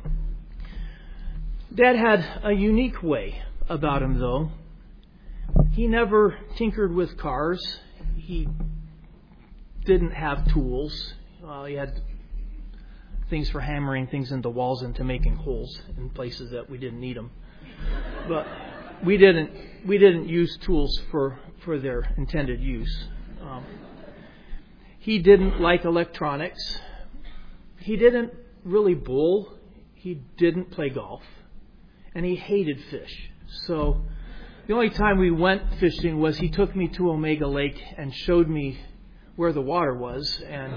H: Dad had a unique way about him, though. He never tinkered with cars. He didn't have tools. Well, he had things for hammering things into walls and to making holes in places that we didn't need them. But we didn't we didn't use tools for, for their intended use. Um, he didn't like electronics. He didn't really bowl. He didn't play golf. And he hated fish. So the only time we went fishing was he took me to Omega Lake and showed me where the water was. And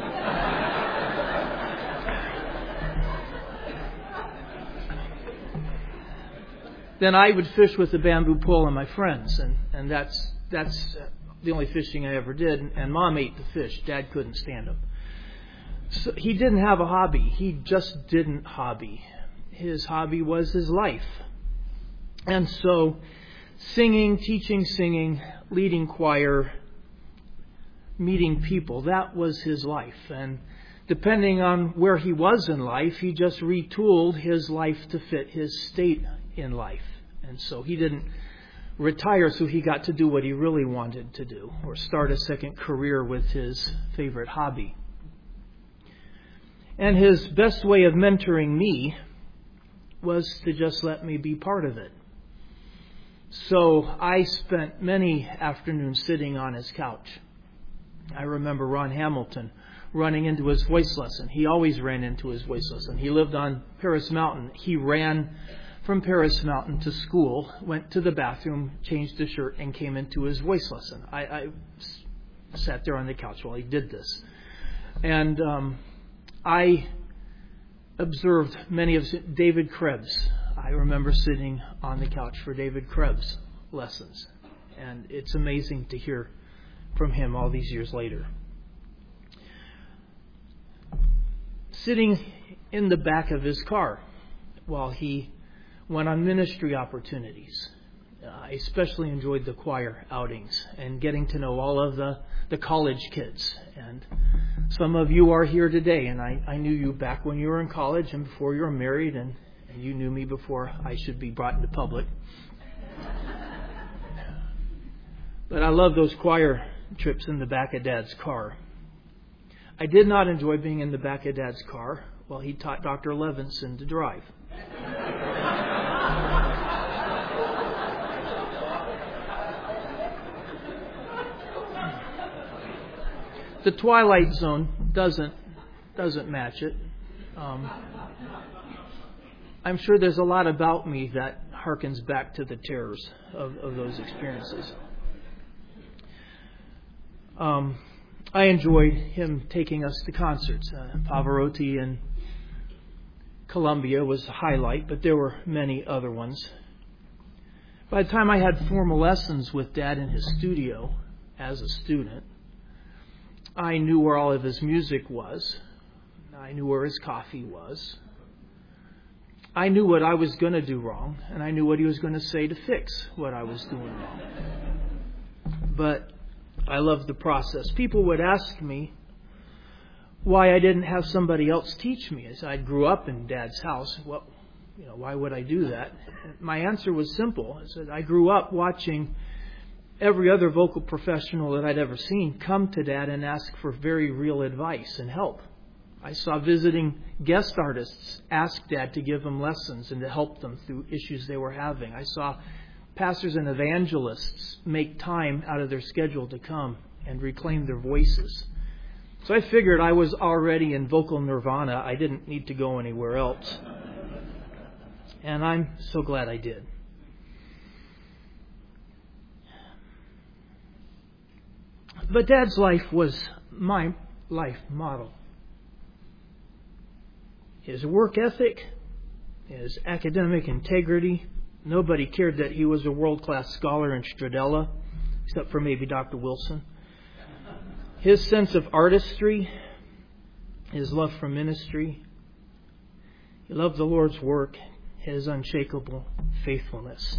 H: then I would fish with a bamboo pole and my friends. And, and that's that's the only fishing I ever did. And Mom ate the fish. Dad couldn't stand them. So he didn't have a hobby. He just didn't hobby. His hobby was his life. And so singing, teaching singing, leading choir, meeting people, that was his life. And depending on where he was in life, he just retooled his life to fit his state in life. And so he didn't retire so he got to do what he really wanted to do or start a second career with his favorite hobby. And his best way of mentoring me was to just let me be part of it. So I spent many afternoons sitting on his couch. I remember Ron Hamilton running into his voice lesson. He always ran into his voice lesson. He lived on Paris Mountain. He ran from Paris Mountain to school, went to the bathroom, changed his shirt, and came into his voice lesson. I, I sat there on the couch while he did this. And um, I observed many of David Krebs. I remember sitting on the couch for David Krebs' lessons. And it's amazing to hear from him all these years later. Sitting in the back of his car while he went on ministry opportunities. Uh, I especially enjoyed the choir outings and getting to know all of the, the college kids. And some of you are here today, and I, I knew you back when you were in college and before you were married, and, and you knew me before I should be brought into public. But I love those choir trips in the back of Dad's car. I did not enjoy being in the back of Dad's car while he taught Doctor Levinson to drive. The Twilight Zone doesn't doesn't match it. Um, I'm sure there's a lot about me that harkens back to the terrors of, of those experiences. Um, I enjoyed him taking us to concerts. Uh, Pavarotti in Columbia was a highlight, but there were many other ones. By the time I had formal lessons with Dad in his studio as a student, I knew where all of his music was. I knew where his coffee was. I knew what I was going to do wrong, and I knew what he was going to say to fix what I was doing wrong. But I loved the process. People would ask me why I didn't have somebody else teach me. As I grew up in Dad's house, well, you know, why would I do that? My answer was simple. I said I grew up watching every other vocal professional that I'd ever seen come to Dad and ask for very real advice and help. I saw visiting guest artists ask Dad to give them lessons and to help them through issues they were having. I saw pastors and evangelists make time out of their schedule to come and reclaim their voices. So I figured I was already in vocal nirvana. I didn't need to go anywhere else. And I'm so glad I did. But Dad's life was my life model. His work ethic, his academic integrity. Nobody cared that he was a world-class scholar in Stradella, except for maybe Doctor Wilson. His sense of artistry, his love for ministry. He loved the Lord's work, his unshakable faithfulness.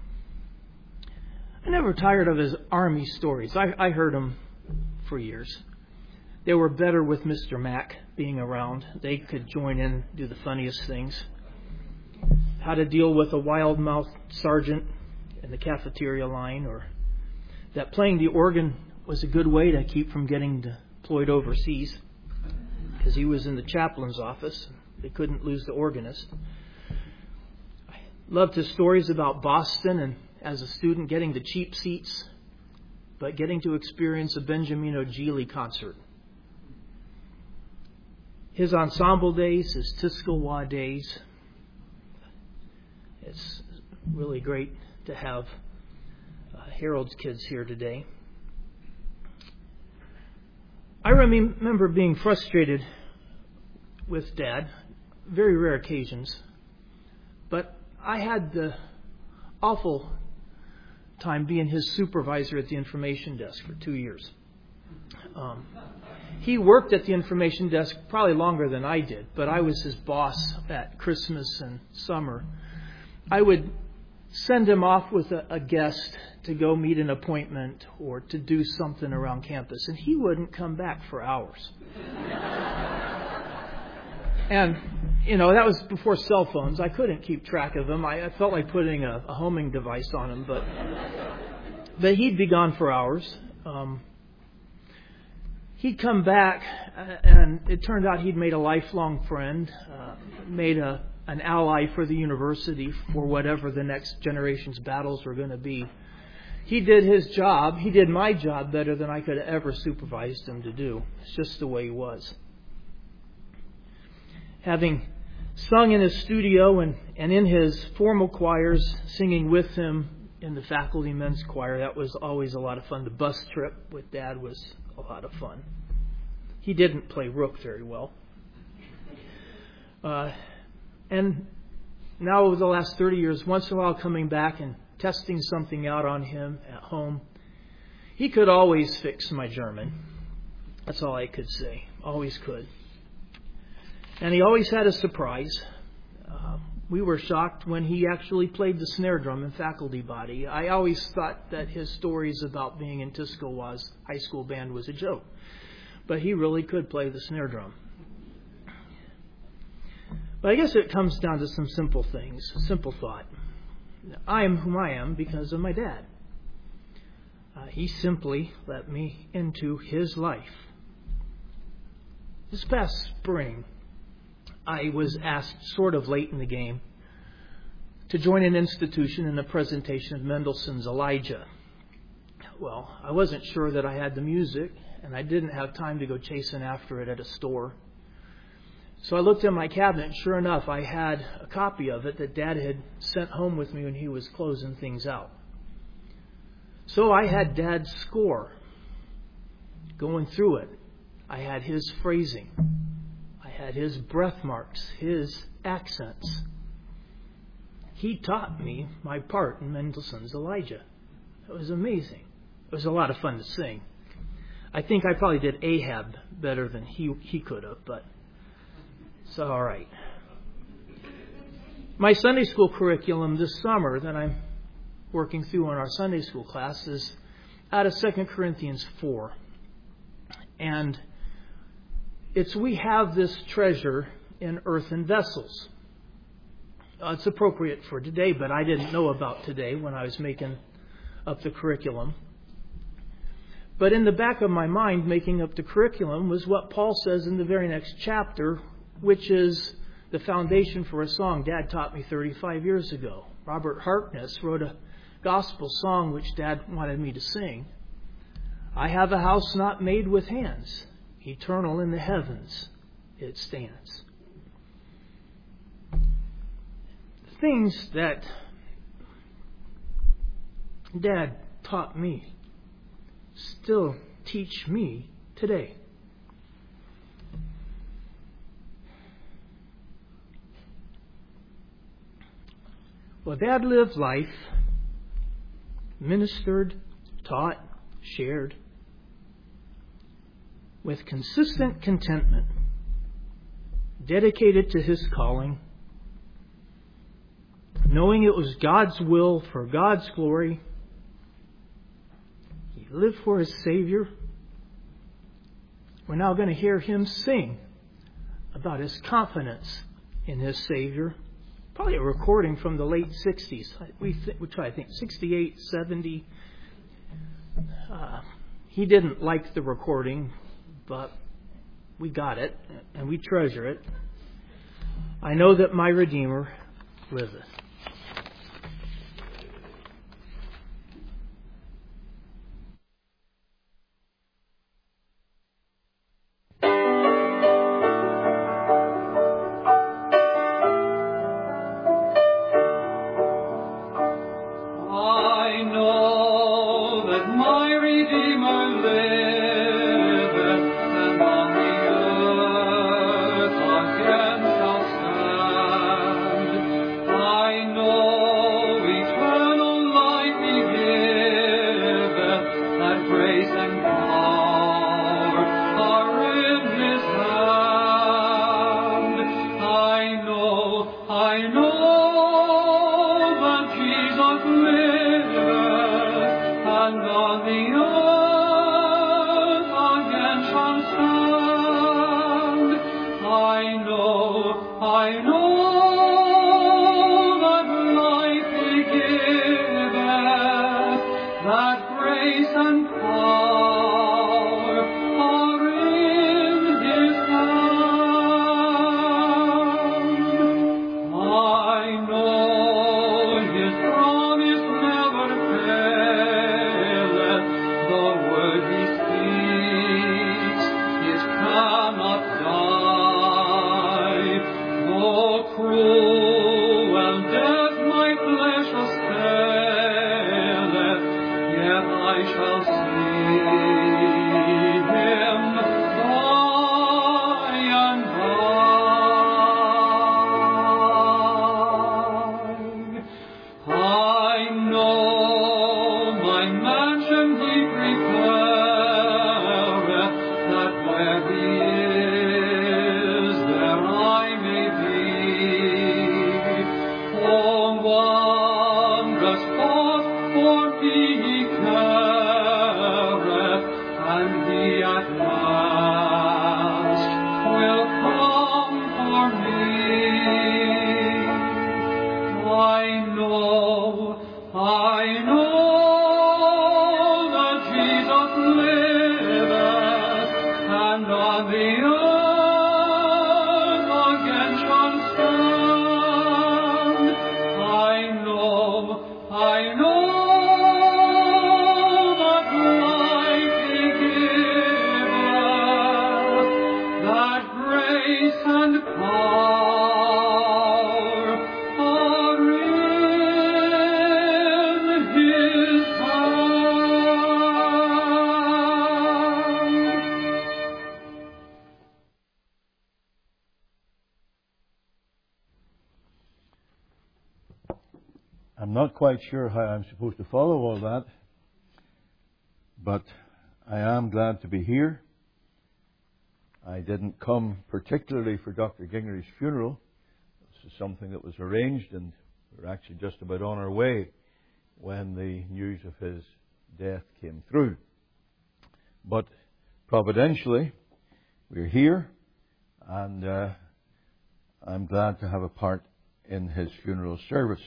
H: I never tired of his army stories. I, I heard them for years. They were better with Mister Mack being around. They could join in, do the funniest things. How to deal with a wild-mouthed sergeant in the cafeteria line, or that playing the organ was a good way to keep from getting deployed overseas because he was in the chaplain's office. They couldn't lose the organist. I loved his stories about Boston and, as a student, getting the cheap seats, but getting to experience a Benjamino Geely concert. His ensemble days, his Tuscaloosa days. It's really great to have uh, Harold's kids here today. I remember being frustrated with Dad, very rare occasions, but I had the awful time being his supervisor at the information desk for two years. Um, he worked at the information desk probably longer than I did, but I was his boss at Christmas and summer. I would send him off with a, a guest to go meet an appointment or to do something around campus, and he wouldn't come back for hours. And, you know, that was before cell phones. I couldn't keep track of him. I, I felt like putting a, a homing device on him, but but he'd be gone for hours. Um, he'd come back, and it turned out he'd made a lifelong friend, uh, made a an ally for the university for whatever the next generation's battles were going to be. he did his job. He did my job better than I could have ever supervised him to do. It's just the way he was. Having sung in his studio and, and in his formal choirs, singing with him in the faculty men's choir, that was always a lot of fun. The bus trip with Dad was a lot of fun. He didn't play rook very well. Uh, and now over the last thirty years, once in a while coming back and testing something out on him at home, he could always fix my German. That's all I could say. Always could. And he always had a surprise. Uh, we were shocked when he actually played the snare drum in faculty body. I always thought that his stories about being in Tiscowa's high school band was a joke. But he really could play the snare drum. But I guess it comes down to some simple things, simple thought. I am whom I am because of my dad. Uh, he simply let me into his life. This past spring, I was asked sort of late in the game to join an institution in the presentation of Mendelssohn's Elijah. Well, I wasn't sure that I had the music, and I didn't have time to go chasing after it at a store. So I looked in my cabinet, and sure enough, I had a copy of it that Dad had sent home with me when he was closing things out. So I had Dad's score. Going through it, I had his phrasing. I had his breath marks, his accents. He taught me my part in Mendelssohn's Elijah. It was amazing. It was a lot of fun to sing. I think I probably did Ahab better than he he could have, but it's all right. My Sunday school curriculum this summer that I'm working through in our Sunday school class is out of Second Corinthians four. And it's we have this treasure in earthen vessels. Uh, it's appropriate for today, but I didn't know about today when I was making up the curriculum. But in the back of my mind, making up the curriculum was what Paul says in the very next chapter, which is the foundation for a song Dad taught me thirty-five years ago. Robert Harkness wrote a gospel song which Dad wanted me to sing. I have a house not made with hands, eternal in the heavens it stands. The things that Dad taught me still teach me today. Well, Dad lived life, ministered, taught, shared, with consistent contentment, dedicated to his calling, knowing it was God's will for God's glory. He lived for his Savior. We're now going to hear him sing about his confidence in his Savior. Probably a recording from the late sixties. We, th- we try to think sixty-eight, seventy. Uh, he didn't like the recording, but we got it and we treasure it. I know that my Redeemer liveth.
A: I know his promise never fails. shall see him by and by. I know my mansion he prepareth, that where he is, there I may be. Oh, wondrous thought, for me he careth, and he at last will come for me. I know, I know that Jesus liveth, and on the earth again shall stand. I know, I know that life he giveth, that grace and power are in his hand.
I: I'm not quite sure how I'm supposed to follow all that, but I am glad to be here. I didn't come particularly for Doctor Gingery's funeral. This is something that was arranged, and we were actually just about on our way when the news of his death came through. But providentially, we're here, and uh, I'm glad to have a part in his funeral service.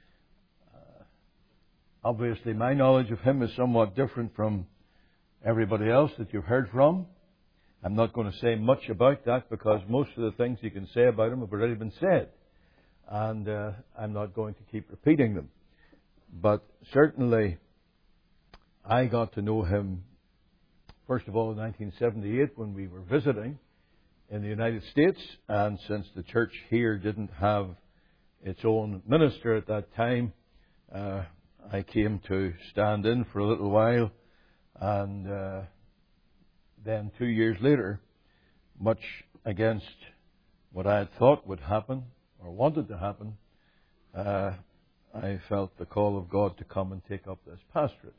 I: Obviously, my knowledge of him is somewhat different from everybody else that you've heard from. I'm not going to say much about that because most of the things you can say about him have already been said. And uh, I'm not going to keep repeating them. But certainly, I got to know him, first of all, in nineteen seventy-eight when we were visiting in the United States. And since the church here didn't have its own minister at that time, uh, I came to stand in for a little while, and uh, then two years later, much against what I had thought would happen or wanted to happen, uh, I felt the call of God to come and take up this pastorate.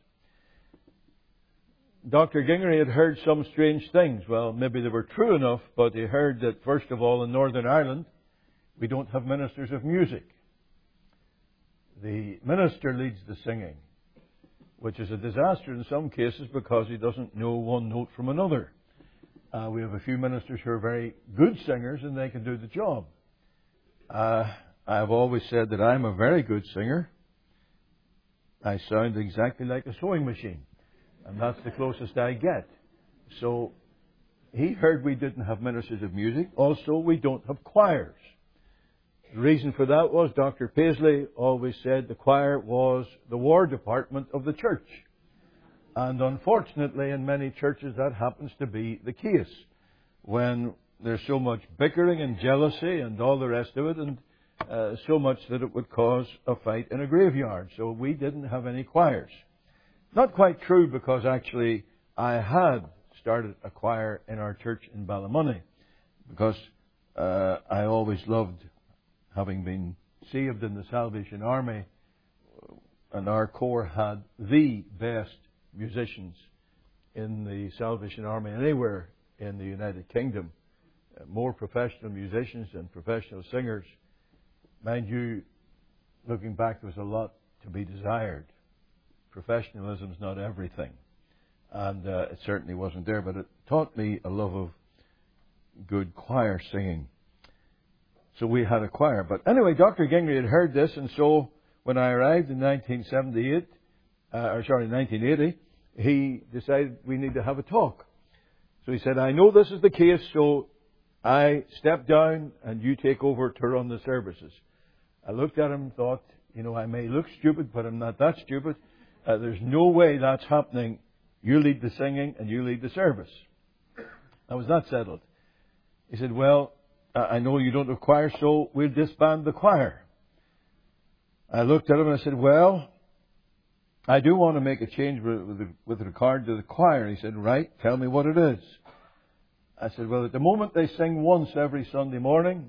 I: Doctor Gingery had heard some strange things. Well, maybe they were true enough, but he heard that, first of all, in Northern Ireland, we don't have ministers of music. The minister leads the singing, which is a disaster in some cases because he doesn't know one note from another. Uh, we have a few ministers who are very good singers and they can do the job. Uh, I've always said that I'm a very good singer. I sound exactly like a sewing machine, and that's the closest I get. So he heard we didn't have ministers of music. Also, we don't have choirs. The reason for that was Doctor Paisley always said the choir was the war department of the church. And unfortunately, in many churches, that happens to be the case. When there's so much bickering and jealousy and all the rest of it, and uh, so much that it would cause a fight in a graveyard. So we didn't have any choirs. Not quite true, because actually I had started a choir in our church in Ballymoney, because uh, I always loved, having been saved in the Salvation Army, and our corps had the best musicians in the Salvation Army anywhere in the United Kingdom. Uh, more professional musicians and professional singers. Mind you, looking back, there was a lot to be desired. Professionalism is not everything. And uh, it certainly wasn't there, but it taught me a love of good choir singing. So we had a choir. But anyway, Doctor Gingery had heard this, and so when I arrived in nineteen seventy-eight, uh, or sorry, nineteen eighty, he decided we need to have a talk. So he said, I know this is the case, so I step down and you take over to run the services. I looked at him and thought, you know, I may look stupid, but I'm not that stupid. Uh, there's no way that's happening. You lead the singing and you lead the service. That was not settled. He said, well, I know you don't have choir, so we'll disband the choir. I looked at him and I said, well, I do want to make a change with, with, with regard to the choir. He said, right, tell me what it is. I said, well, at the moment they sing once every Sunday morning.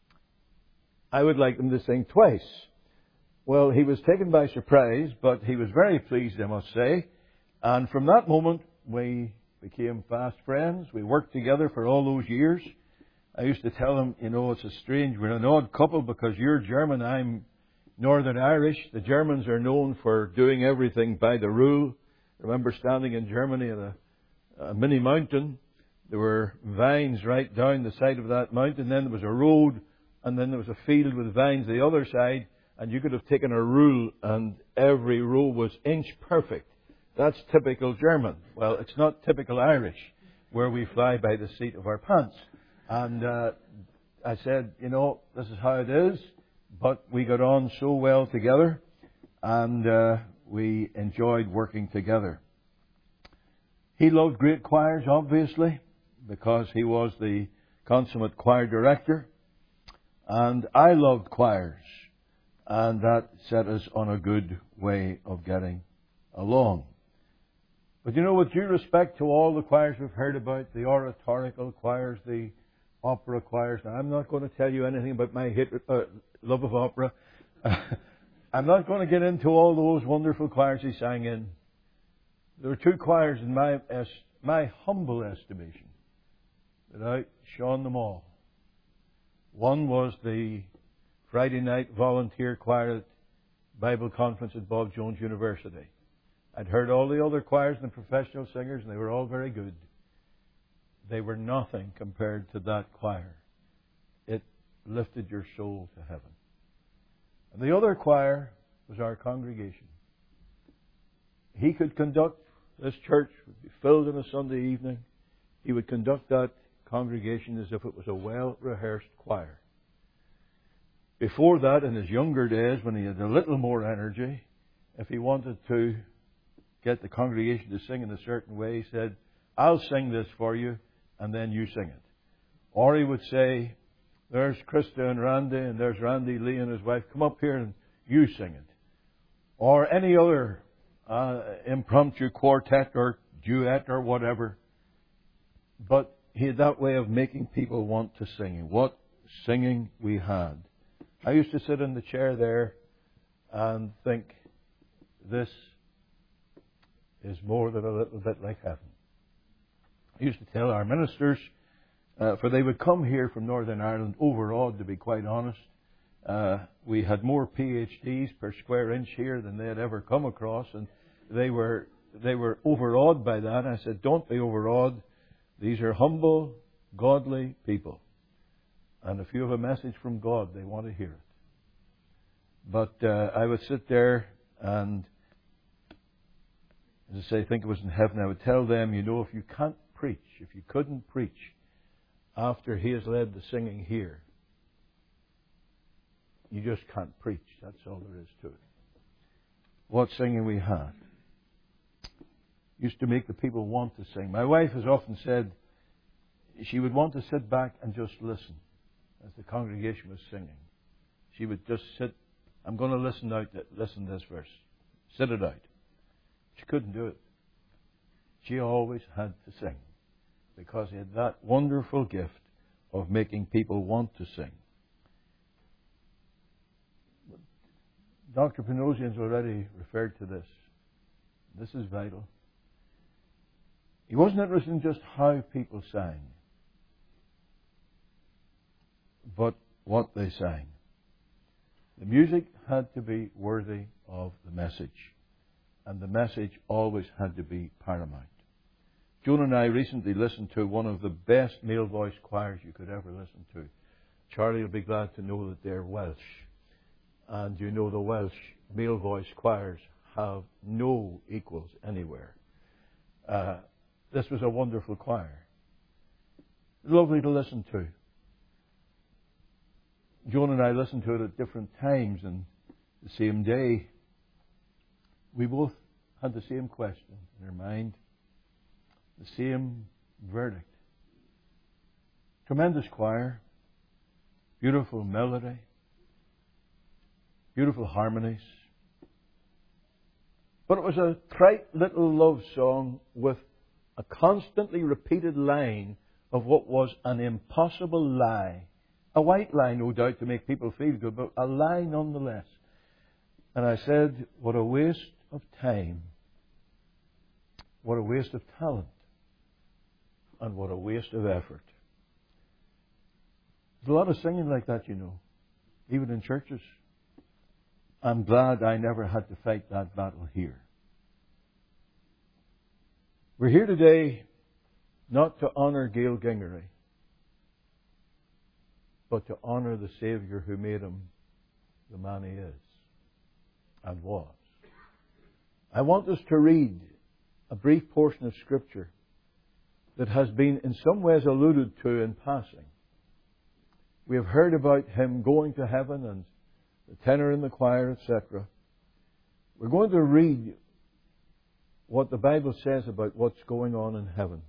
I: I would like them to sing twice. Well, he was taken by surprise, but he was very pleased, I must say. And from that moment, we became fast friends. We worked together for all those years. I used to tell him, you know, it's a strange, we're an odd couple because you're German, I'm Northern Irish. The Germans are known for doing everything by the rule. I remember standing in Germany at a, a mini mountain. There were vines right down the side of that mountain. Then there was a road, and then there was a field with vines the other side. And you could have taken a rule, and every row was inch perfect. That's typical German. Well, it's not typical Irish, where we fly by the seat of our pants. And uh, I said, you know, this is how it is. But we got on so well together, and uh, we enjoyed working together. He loved great choirs, obviously, because he was the consummate choir director. And I loved choirs, and that set us on a good way of getting along. But you know, with due respect to all the choirs we've heard about, the oratorical choirs, the opera choirs. Now, I'm not going to tell you anything about my hit, uh, love of opera. I'm not going to get into all those wonderful choirs he sang in. There were two choirs in my my humble estimation that outshone them all. One was the Friday night volunteer choir at Bible conference at Bob Jones University. I'd heard all the other choirs and the professional singers, and they were all very good. They were nothing compared to that choir. It lifted your soul to heaven. And the other choir was our congregation. He could conduct, this church would be filled on a Sunday evening. He would conduct that congregation as if it was a well-rehearsed choir. Before that, in his younger days, when he had a little more energy, if he wanted to get the congregation to sing in a certain way, he said, I'll sing this for you, and then you sing it. Or he would say, there's Krista and Randy, and there's Randy Lee and his wife, come up here and you sing it. Or any other uh, impromptu quartet or duet or whatever. But he had that way of making people want to sing. What singing we had. I used to sit in the chair there and think, this is more than a little bit like heaven. I used to tell our ministers, uh, for they would come here from Northern Ireland overawed, to be quite honest. Uh, we had more P H Ds per square inch here than they had ever come across, and they were they were overawed by that. I said, don't be overawed. These are humble, godly people. And if you have a message from God, they want to hear it. But uh, I would sit there and, as I say, think it was in heaven. I would tell them, you know, if you can't preach, if you couldn't preach after he has led the singing here, you just can't preach. That's all there is to it. What singing we had used to make the people want to sing. My wife has often said she would want to sit back and just listen as the congregation was singing. She would just sit. I'm going to listen out. Listen to this verse. Sit it out. She couldn't do it. She always had to sing because he had that wonderful gift of making people want to sing. Doctor Panosian's already referred to this. This is vital. He wasn't interested in just how people sang, but what they sang. The music had to be worthy of the message, and the message always had to be paramount. Joan and I recently listened to one of the best male voice choirs you could ever listen to. Charlie will be glad to know that they're Welsh. And you know the Welsh male voice choirs have no equals anywhere. Uh, this was a wonderful choir. Lovely to listen to. Joan and I listened to it at different times, and the same day, we both had the same question in our mind, the same verdict. Tremendous choir, beautiful melody, beautiful harmonies. But it was a trite little love song with a constantly repeated line of what was an impossible lie. A white lie, no doubt, to make people feel good, but a lie nonetheless. And I said, what a waste of time. What a waste of talent. And what a waste of effort. There's a lot of singing like that, you know, even in churches. I'm glad I never had to fight that battle here. We're here today not to honour Gail Gingery, but to honour the Saviour who made him the man he is and was. I want us to read a brief portion of Scripture that has been in some ways alluded to in passing. We have heard about him going to heaven and the tenor in the choir, et cetera. We're going to read what the Bible says about what's going on in heaven.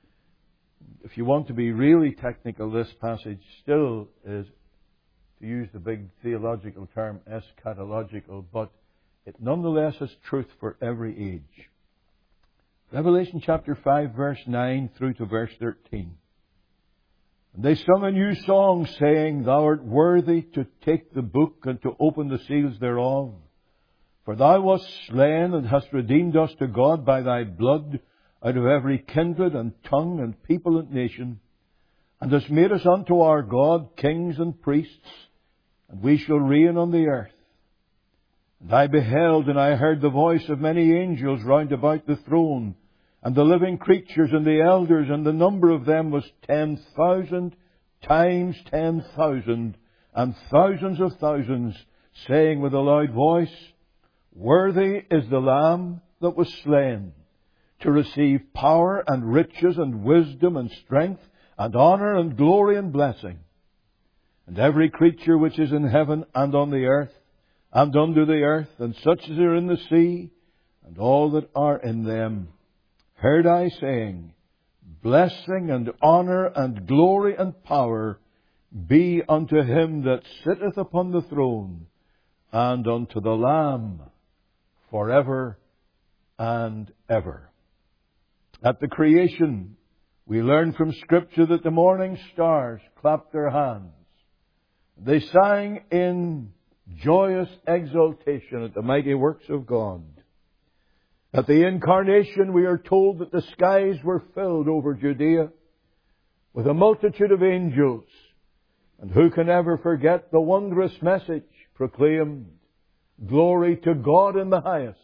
I: If you want to be really technical, this passage still is, to use the big theological term, eschatological, but it nonetheless has truth for every age. Revelation chapter five, verse nine through to verse thirteen. And they sung a new song, saying, Thou art worthy to take the book and to open the seals thereof. For thou wast slain and hast redeemed us to God by thy blood out of every kindred and tongue and people and nation, and hast made us unto our God kings and priests, and we shall reign on the earth. And I beheld, and I heard the voice of many angels round about the throne, and the living creatures and the elders, and the number of them was ten thousand times ten thousand, and thousands of thousands, saying with a loud voice, Worthy is the Lamb that was slain, to receive power and riches and wisdom and strength and honour and glory and blessing. And every creature which is in heaven and on the earth and under the earth, and such as are in the sea, and all that are in them, heard I saying, Blessing and honour and glory and power be unto him that sitteth upon the throne, and unto the Lamb, forever and ever. At the creation, we learn from Scripture that the morning stars clapped their hands. They sang in joyous exultation at the mighty works of God. At the incarnation, we are told that the skies were filled over Judea with a multitude of angels. And who can ever forget the wondrous message proclaimed, Glory to God in the highest,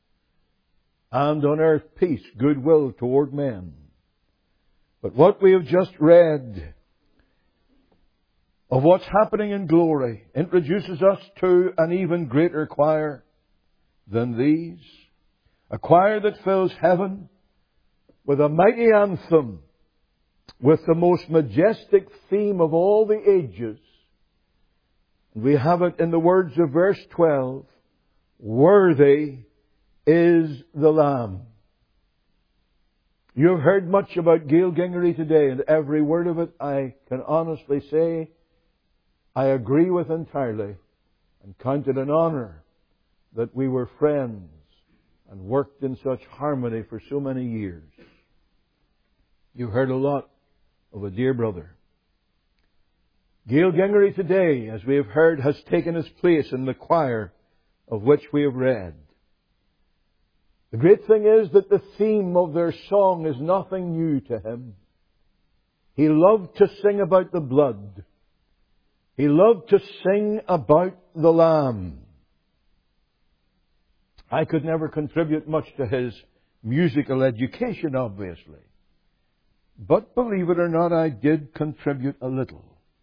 I: and on earth peace, goodwill toward men. But what we have just read of what's happening in glory introduces us to an even greater choir than these. A choir that fills heaven with a mighty anthem, with the most majestic theme of all the ages. We have it in the words of verse twelve, Worthy is the Lamb. You have heard much about Gail Gingery today, and every word of it, I can honestly say, I agree with entirely, and count it an honour that we were friends and worked in such harmony for so many years. You heard a lot of a dear brother. Gail Gingery today, as we have heard, has taken his place in the choir of which we have read. The great thing is that the theme of their song is nothing new to him. He loved to sing about the blood. He loved to sing about the Lamb. I could never contribute much to his musical education, obviously. But believe it or not, I did contribute a little.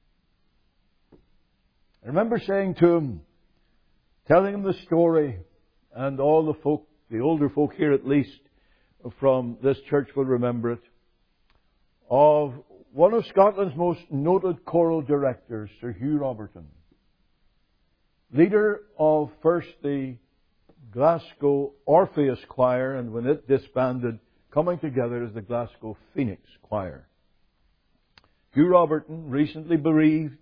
I: I remember saying to him, telling him the story, and all the folk, the older folk here at least, from this church will remember it, of one of Scotland's most noted choral directors, Sir Hugh Roberton, leader of first the Glasgow Orpheus Choir, and when it disbanded, coming together as the Glasgow Phoenix Choir. Hugh Roberton, recently bereaved,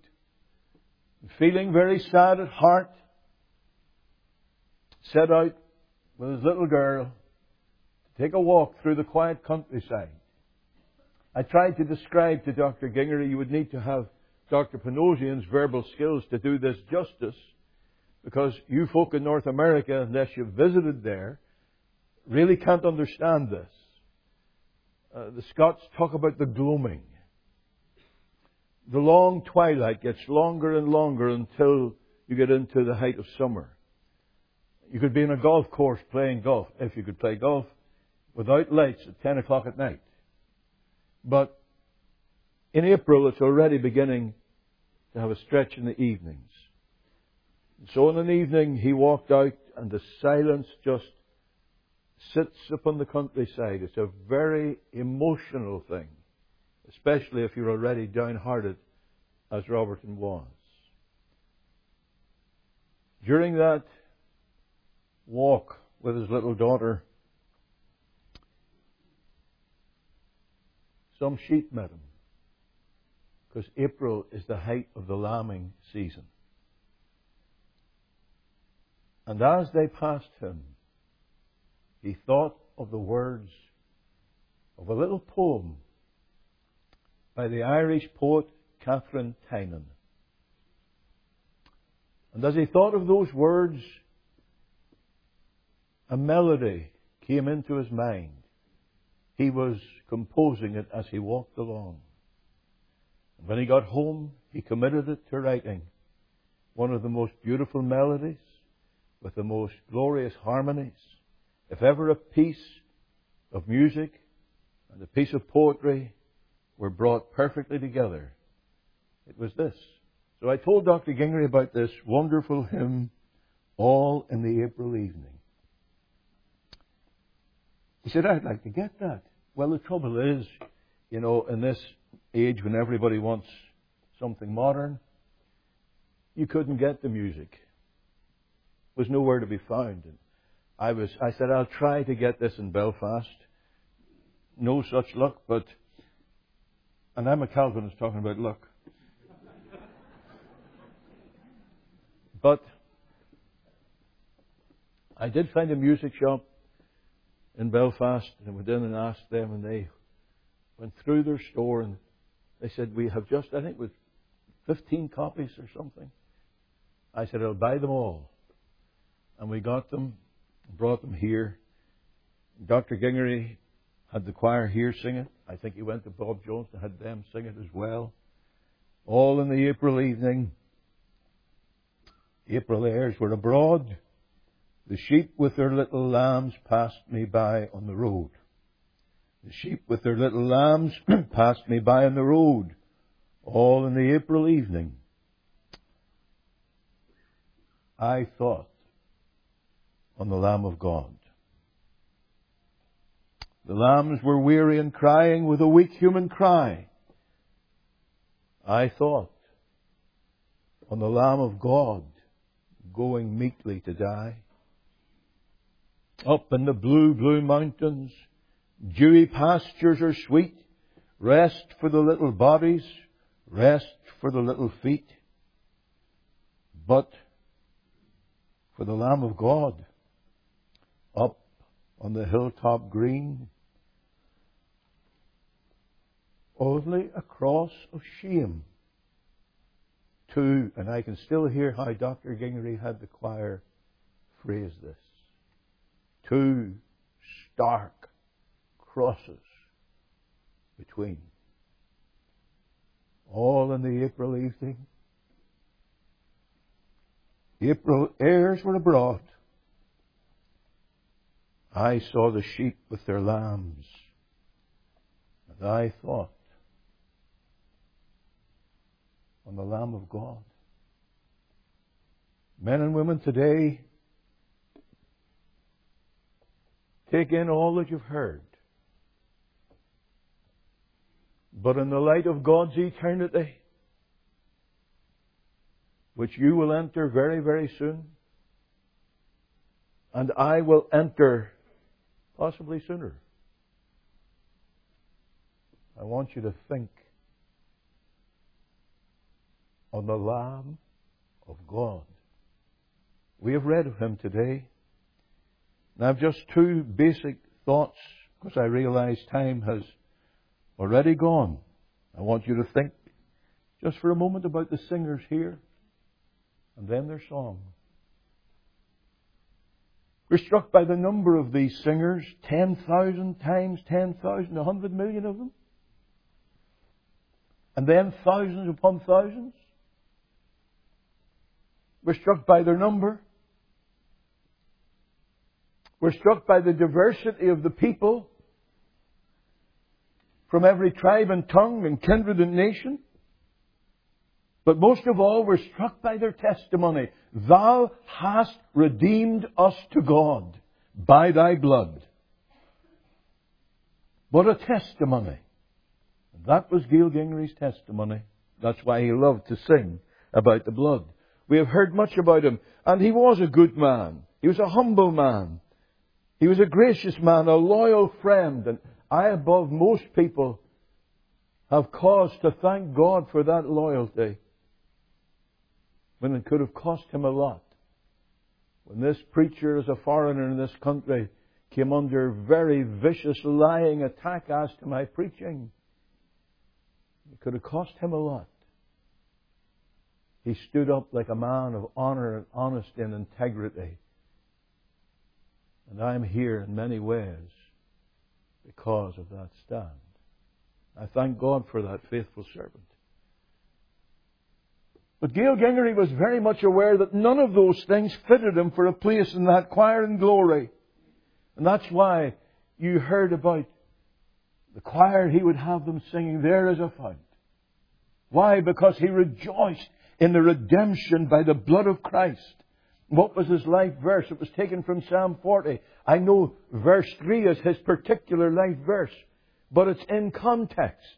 I: feeling very sad at heart, set out with his little girl to take a walk through the quiet countryside. I tried to describe to Doctor Gingery, you would need to have Doctor Panosian's verbal skills to do this justice, because you folk in North America, unless you've visited there, really can't understand this. Uh, the Scots talk about the gloaming. The long twilight gets longer and longer until you get into the height of summer. You could be in a golf course playing golf, if you could play golf, without lights at ten o'clock at night. But in April, it's already beginning to have a stretch in the evenings. And so in an evening, he walked out, and the silence just sits upon the countryside. It's a very emotional thing, especially if you're already downhearted, as Robertson was. During that walk with his little daughter, some sheep met him, because April is the height of the lambing season. And as they passed him, he thought of the words of a little poem by the Irish poet Catherine Tynan. And as he thought of those words, a melody came into his mind. He was composing it as he walked along. And when he got home, he committed it to writing one of the most beautiful melodies with the most glorious harmonies. If ever a piece of music and a piece of poetry were brought perfectly together, it was this. So I told Doctor Gingery about this wonderful hymn, All in the April Evening. He said, I'd like to get that. Well, the trouble is, you know, in this age when everybody wants something modern, you couldn't get the music. It was nowhere to be found. And I was, I said, I'll try to get this in Belfast. No such luck, but, and I'm a Calvinist talking about luck. But I did find a music shop in Belfast, and I went in and asked them, and they went through their store, and they said, we have just, I think it was fifteen copies or something. I said, I'll buy them all. And we got them, brought them here. Doctor Gingery had the choir here sing it. I think he went to Bob Jones and had them sing it as well. All in the April evening. April airs were abroad. The sheep with their little lambs passed me by on the road. The sheep with their little lambs passed me by on the road. All in the April evening. I thought on the Lamb of God. The lambs were weary and crying with a weak human cry. I thought on the Lamb of God going meekly to die. Up in the blue, blue mountains, dewy pastures are sweet. Rest for the little bodies, rest for the little feet. But for the Lamb of God, up on the hilltop green, only a cross of shame. Two, and I can still hear how Doctor Gingery had the choir phrase this. Two stark crosses between. All in the April evening. April airs were abroad. I saw the sheep with their lambs, and I thought on the Lamb of God. Men and women today, take in all that you've heard. But in the light of God's eternity, which you will enter very, very soon, and I will enter possibly sooner, I want you to think on the Lamb of God. We have read of Him today. And I have just two basic thoughts, because I realize time has already gone. I want you to think just for a moment about the singers here, and then their song. We're struck by the number of these singers, ten thousand times ten thousand, a hundred million of them. And then thousands upon thousands. We're struck by their number. We're struck by the diversity of the people from every tribe and tongue and kindred and nation. But most of all, we're struck by their testimony. Thou hast redeemed us to God by thy blood. What a testimony. That was Gael Gingery's testimony. That's why he loved to sing about the blood. We have heard much about him. And he was a good man. He was a humble man. He was a gracious man, a loyal friend. And I, above most people, have cause to thank God for that loyalty, when it could have cost him a lot. When this preacher, as a foreigner in this country, came under very vicious lying attack as to my preaching, it could have cost him a lot. He stood up like a man of honor and honesty and integrity. And I'm here in many ways because of that stand. I thank God for that faithful servant. But Gael Gingery was very much aware that none of those things fitted him for a place in that choir in glory. And that's why you heard about the choir he would have them singing, "There is a fount." Why? Because he rejoiced in the redemption by the blood of Christ. What was his life verse? It was taken from Psalm forty. I know verse three is his particular life verse, but it's in context.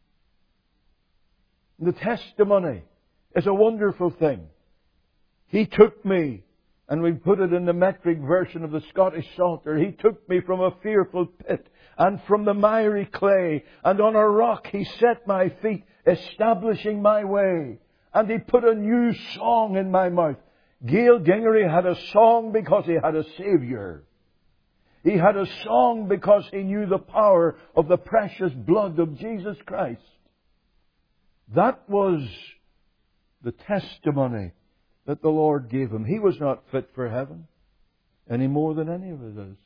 I: The testimony is a wonderful thing. He took me, and we put it in the metric version of the Scottish Psalter, He took me from a fearful pit, and from the miry clay, and on a rock He set my feet, establishing my way. And He put a new song in my mouth. Gael Gingery had a song because he had a Saviour. He had a song because he knew the power of the precious blood of Jesus Christ. That was the testimony that the Lord gave him. He was not fit for heaven any more than any of us is.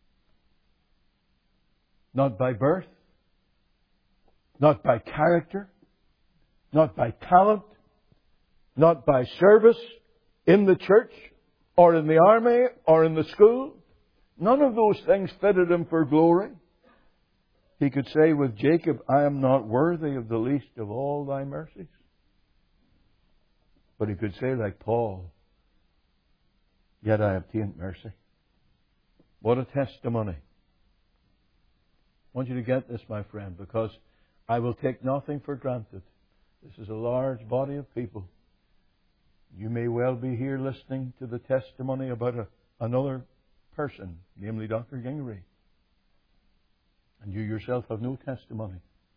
I: Not by birth, not by character, not by talent, not by service in the church or in the army or in the school. None of those things fitted him for glory. He could say with Jacob, I am not worthy of the least of all thy mercies. But he could say like Paul, yet I obtained mercy. What a testimony. I want you to get this, my friend, because I will take nothing for granted. This is a large body of people. You may well be here listening to the testimony about a, another person, namely Doctor Gingery. And you yourself have no testimony.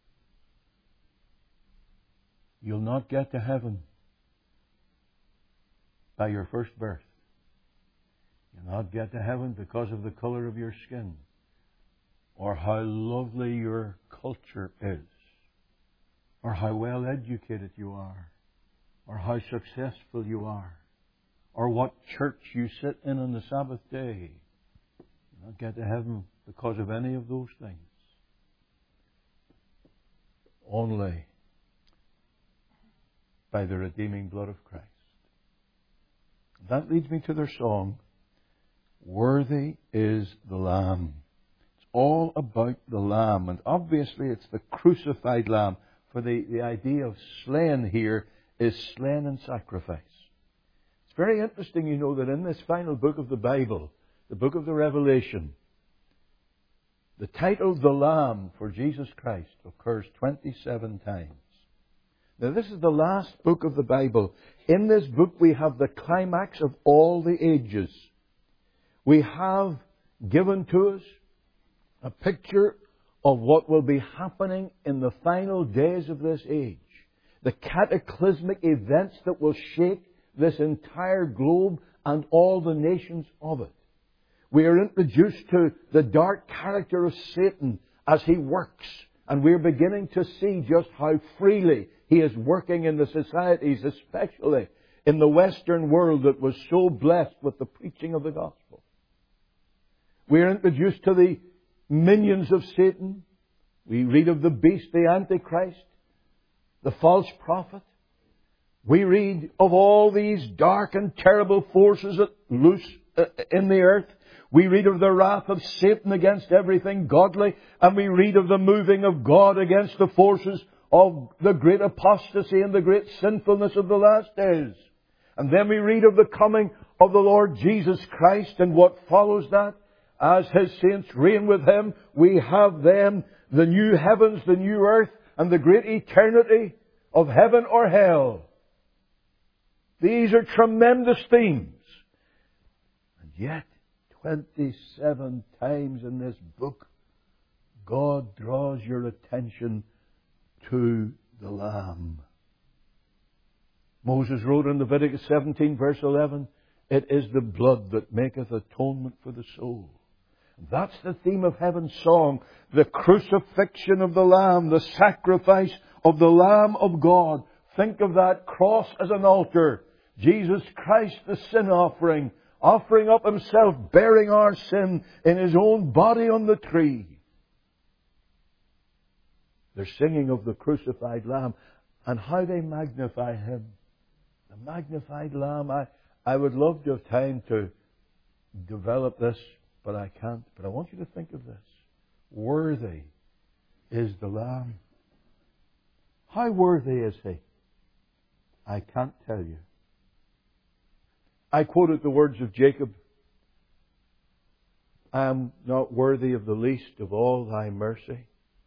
I: You'll not get to heaven by your first birth. You'll not get to heaven because of the color of your skin, or how lovely your culture is, or how well educated you are, or how successful you are, or what church you sit in on the Sabbath day. You'll not get to heaven because of any of those things. Only by the redeeming blood of Christ. That leads me to their song, Worthy is the Lamb. It's all about the Lamb. And obviously it's the crucified Lamb. For the, the idea of slain here is slain in sacrifice. It's very interesting, you know, that in this final book of the Bible, the book of the Revelation, the title The Lamb for Jesus Christ occurs twenty-seven times. Now this is the last book of the Bible. In this book we have the climax of all the ages. We have given to us a picture of what will be happening in the final days of this age. The cataclysmic events that will shake this entire globe and all the nations of it. We are introduced to the dark character of Satan as he works. And we're beginning to see just how freely he is working in the societies, especially in the Western world that was so blessed with the preaching of the gospel. We are introduced to the minions of Satan. We read of the beast, the Antichrist, the false prophet. We read of all these dark and terrible forces that loose in the earth. We read of the wrath of Satan against everything godly, and we read of the moving of God against the forces of the great apostasy and the great sinfulness of the last days. And then we read of the coming of the Lord Jesus Christ and what follows that. As His saints reign with Him, we have then the new heavens, the new earth, and the great eternity of heaven or hell. These are tremendous themes. And yet, twenty-seven times in this book, God draws your attention to the Lamb. Moses wrote in Leviticus seventeen, verse eleven, "It is the blood that maketh atonement for the soul." That's the theme of heaven's song. The crucifixion of the Lamb, the sacrifice of the Lamb of God. Think of that cross as an altar. Jesus Christ, the sin offering, offering up Himself, bearing our sin in His own body on the tree. They're singing of the crucified Lamb and how they magnify Him. The magnified Lamb. I, I would love to have time to develop this, but I can't. But I want you to think of this. Worthy is the Lamb. How worthy is He? I can't tell you. I quoted the words of Jacob. I am not worthy of the least of all Thy mercy.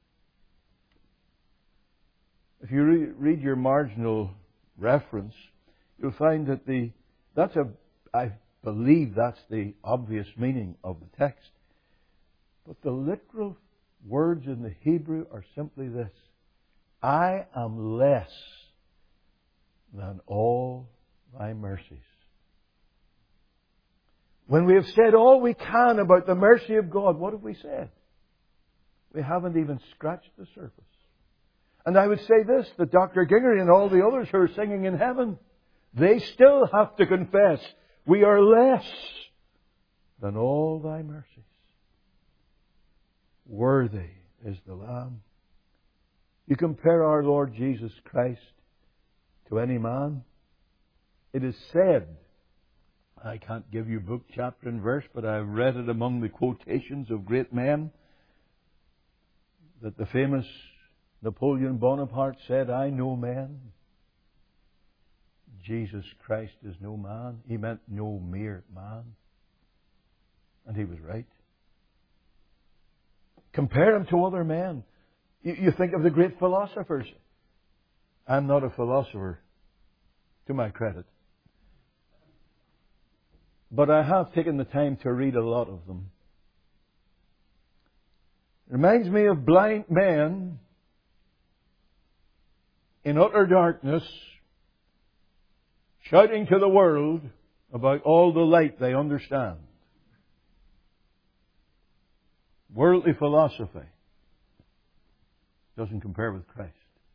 I: If you re- read your marginal reference, you'll find that the that's a I believe that's the obvious meaning of the text. But the literal words in the Hebrew are simply this: I am less than all Thy mercies. When we have said all we can about the mercy of God, what have we said? We haven't even scratched the surface. And I would say this, that Doctor Gingery and all the others who are singing in heaven, they still have to confess, we are less than all Thy mercies. Worthy is the Lamb. You compare our Lord Jesus Christ to any man. It is said, I can't give you book, chapter and verse, but I've read it among the quotations of great men, that the famous Napoleon Bonaparte said, I know men. Jesus Christ is no man. He meant no mere man. And he was right. Compare him to other men. You, you think of the great philosophers. I'm not a philosopher, to my credit. But I have taken the time to read a lot of them. It reminds me of blind men in utter darkness, shouting to the world about all the light they understand. Worldly philosophy doesn't compare with Christ.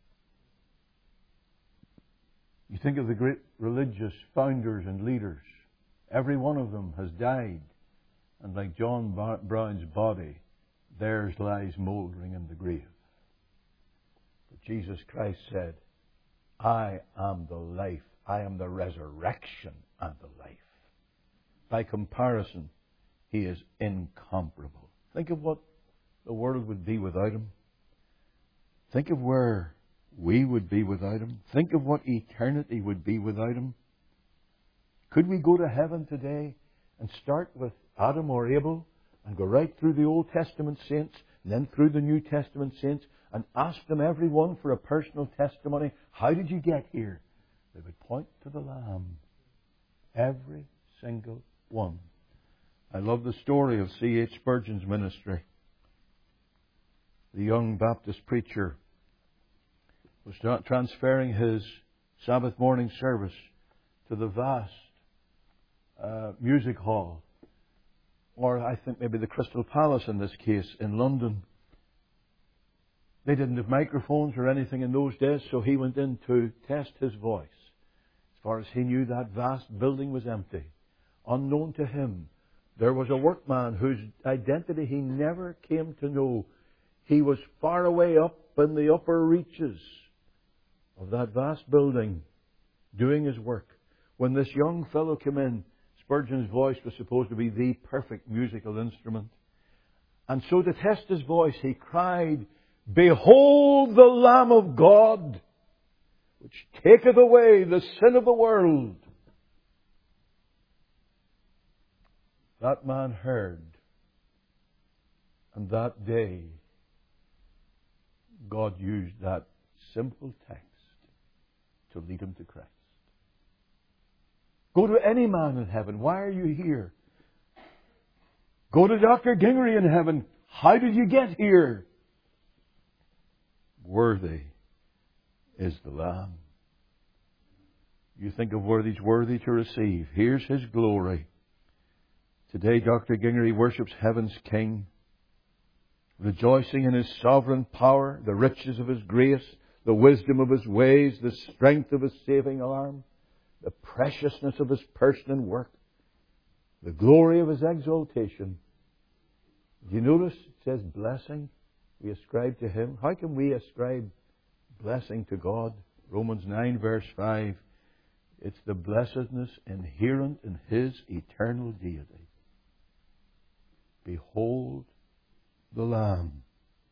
I: You think of the great religious founders and leaders. Every one of them has died. And like John Brown's body, theirs lies mouldering in the grave. But Jesus Christ said, I am the life. I am the resurrection and the life. By comparison, He is incomparable. Think of what the world would be without Him. Think of where we would be without Him. Think of what eternity would be without Him. Could we go to heaven today and start with Adam or Abel and go right through the Old Testament saints and then through the New Testament saints and ask them, every one, for a personal testimony? How did you get here? They would point to the Lamb. Every single one. I love the story of C H Spurgeon's ministry. The young Baptist preacher was transferring his Sabbath morning service to the vast uh, music hall or I think maybe the Crystal Palace in this case, in London. They didn't have microphones or anything in those days, so he went in to test his voice. As far as he knew, that vast building was empty. Unknown to him, there was a workman whose identity he never came to know. He was far away up in the upper reaches of that vast building, doing his work. When this young fellow came in, Spurgeon's voice was supposed to be the perfect musical instrument. And so to test his voice, he cried, "Behold the Lamb of God, which taketh away the sin of the world." That man heard, and that day God used that simple text to lead him to Christ. Go to any man in heaven. Why are you here? Go to Doctor Gingery in heaven. How did you get here? Worthy is the Lamb. You think of where he's worthy to receive. Here's his glory. Today, Doctor Gingery worships heaven's King, rejoicing in his sovereign power, the riches of his grace, the wisdom of his ways, the strength of his saving arm, the preciousness of his person and work, the glory of his exaltation. Do you notice it says blessing we ascribe to him? How can we ascribe blessing to God? Romans nine verse five. It's the blessedness inherent in his eternal deity. Behold the Lamb.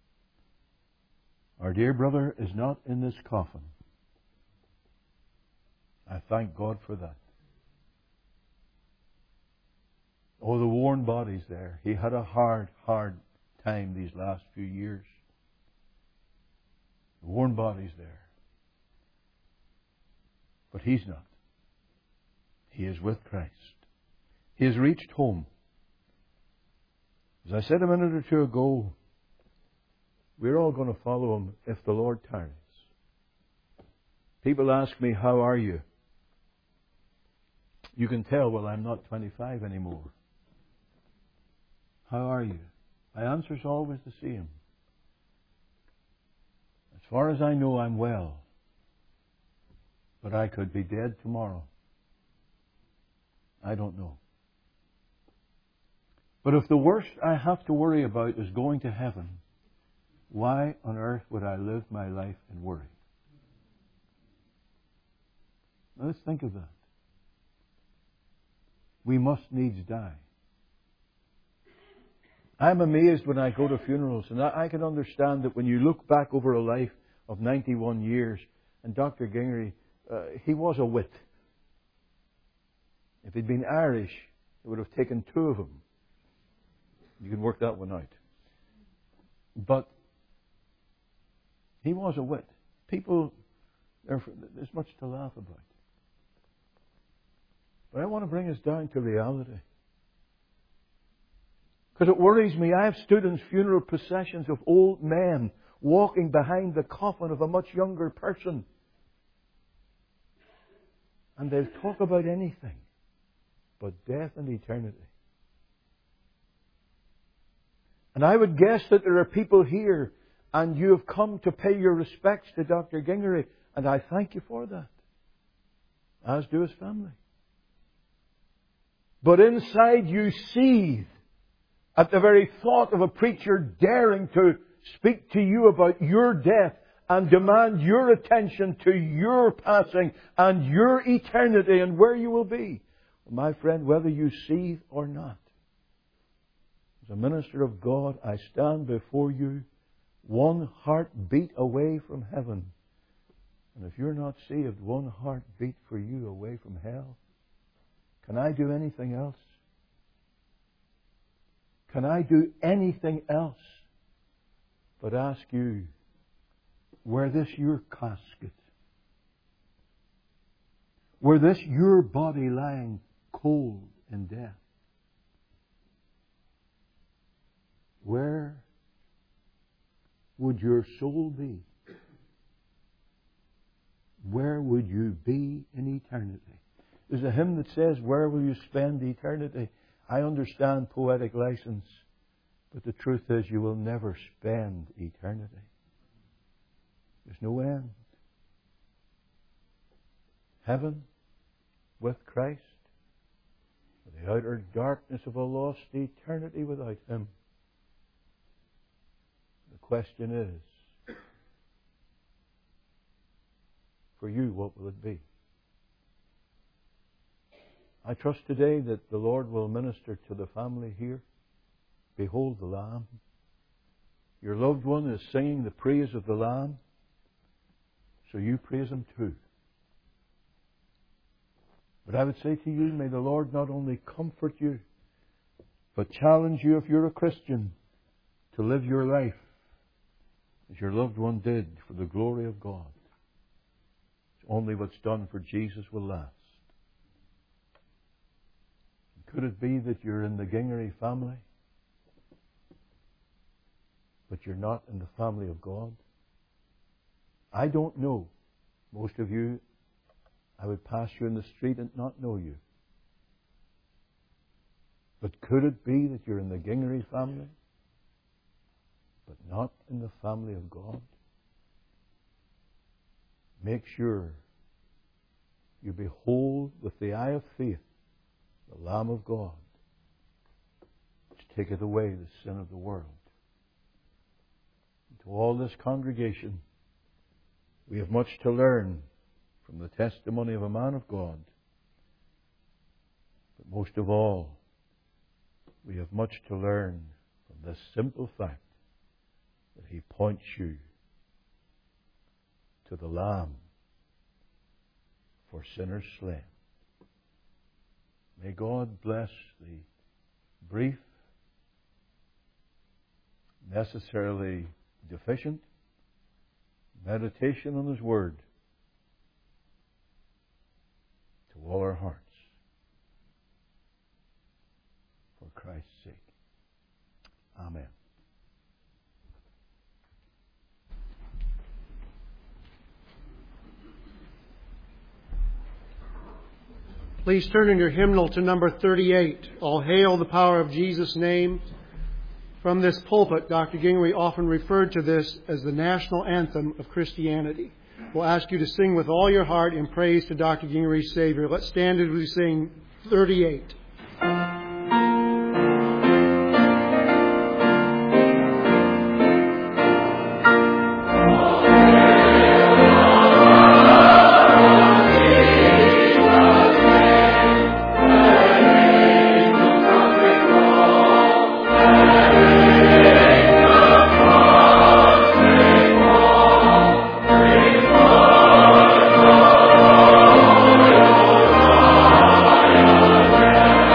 I: Our dear brother is not in this coffin. I thank God for that. Oh, the worn body's there. He had a hard, hard time these last few years. The worn body's there. But he's not. He is with Christ. He has reached home. As I said a minute or two ago, we're all going to follow him if the Lord tarries. People ask me, how are you? You can tell, well, I'm not twenty-five anymore. How are you? My answer's always the same. As far as I know, I'm well. But I could be dead tomorrow. I don't know. But if the worst I have to worry about is going to heaven, why on earth would I live my life in worry? Now let's think of that. We must needs die. I'm amazed when I go to funerals, and I, I can understand that when you look back over a life of ninety-one years, and Doctor Gingery, uh, he was a wit. If he'd been Irish, it would have taken two of them. You can work that one out. But he was a wit. People, there's much to laugh about. But I want to bring us down to reality. Because it worries me. I have stood in funeral processions of old men walking behind the coffin of a much younger person. And they'll talk about anything but death and eternity. And I would guess that there are people here, and you have come to pay your respects to Doctor Gingery, and I thank you for that, as do his family. But inside you seethe at the very thought of a preacher daring to speak to you about your death and demand your attention to your passing and your eternity and where you will be. My friend, whether you seethe or not, as a minister of God, I stand before you one heartbeat away from heaven. And if you're not saved, one heartbeat for you away from hell. Can I do anything else? Can I do anything else but ask you, were this your casket? Were this your body lying cold in death? Where would your soul be? Where would you be in eternity? There's a hymn that says, where will you spend eternity? I understand poetic license, but the truth is you will never spend eternity. There's no end. Heaven with Christ, the outer darkness of a lost eternity without Him. The question is, for you, what will it be? I trust today that the Lord will minister to the family here. Behold the Lamb. Your loved one is singing the praise of the Lamb, so you praise Him too. But I would say to you, may the Lord not only comfort you, but challenge you, if you're a Christian, to live your life as your loved one did for the glory of God. Only what's done for Jesus will last. Could it be that you're in the Gingery family, but you're not in the family of God? I don't know. Most of you, I would pass you in the street and not know you. But could it be that you're in the Gingery family, but not in the family of God? Make sure you behold with the eye of faith the Lamb of God, which taketh away the sin of the world. And to all this congregation, we have much to learn from the testimony of a man of God. But most of all, we have much to learn from this simple fact that He points you to the Lamb for sinners slain. May God bless the brief, necessarily deficient meditation on His Word to all our hearts, for Christ's sake. Amen.
C: Please turn in your hymnal to number thirty-eight. All hail the power of Jesus' name. From this pulpit, Doctor Gingery often referred to this as the national anthem of Christianity. We'll ask you to sing with all your heart in praise to Doctor Gingery's Savior. Let's stand as we sing thirty-eight.
A: Yeah.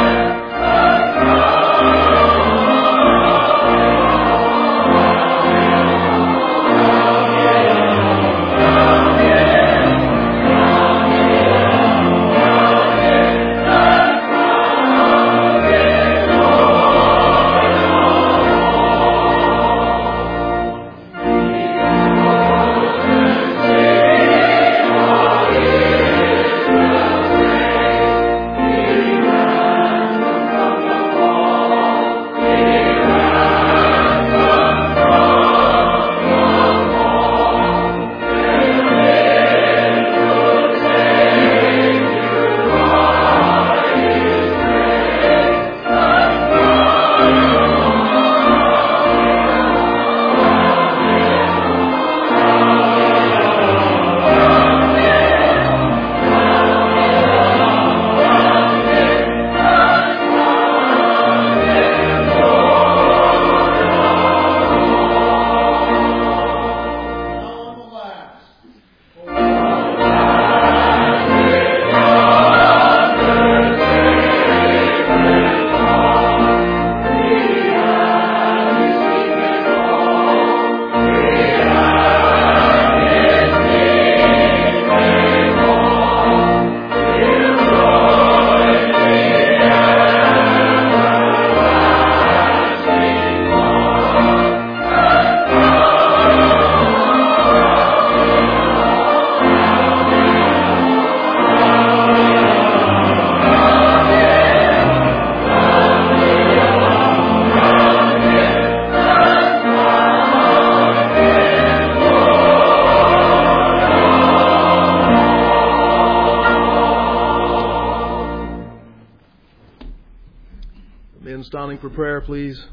B: standing for prayer, please.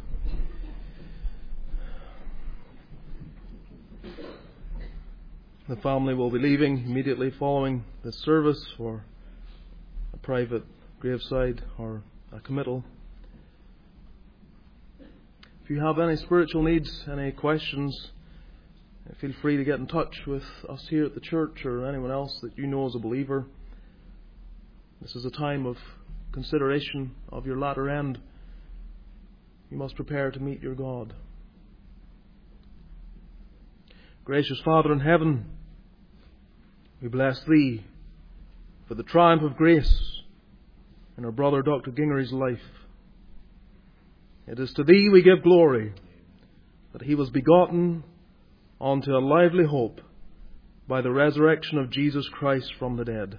B: The family will be leaving immediately following this service for a private graveside or a committal. If you have any spiritual needs, any questions, feel free to get in touch with us here at the church or anyone else that you know as a believer. This is a time of consideration of your latter end. You must prepare to meet your God. Gracious Father in heaven, we bless Thee for the triumph of grace in our brother Doctor Gingery's life. It is to Thee we give glory that he was begotten unto a lively hope by the resurrection of Jesus Christ from the dead.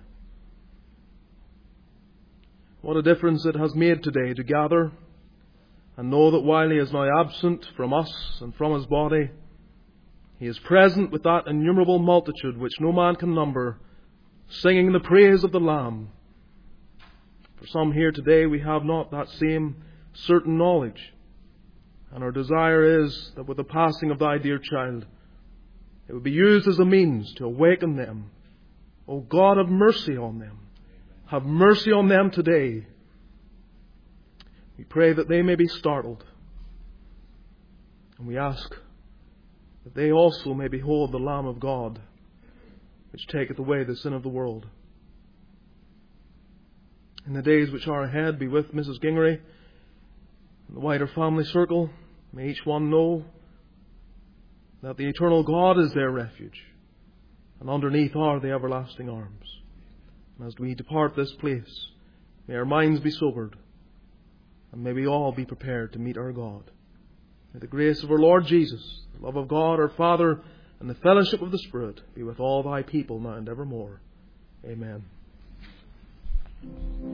B: What a difference it has made today to gather and know that while he is now absent from us and from his body, he is present with that innumerable multitude which no man can number, singing the praise of the Lamb. For some here today we have not that same certain knowledge, and our desire is that with the passing of Thy dear child, it would be used as a means to awaken them. O God, have mercy on them. Have mercy on them today. We pray that they may be startled. And we ask that they also may behold the Lamb of God, which taketh away the sin of the world. In the days which are ahead, be with Missus Gingery and the wider family circle. May each one know that the eternal God is their refuge, and underneath are the everlasting arms. And as we depart this place, may our minds be sobered, and may we all be prepared to meet our God. May the grace of our Lord Jesus, the love of God our Father, and the fellowship of the Spirit be with all Thy people now and evermore. Amen.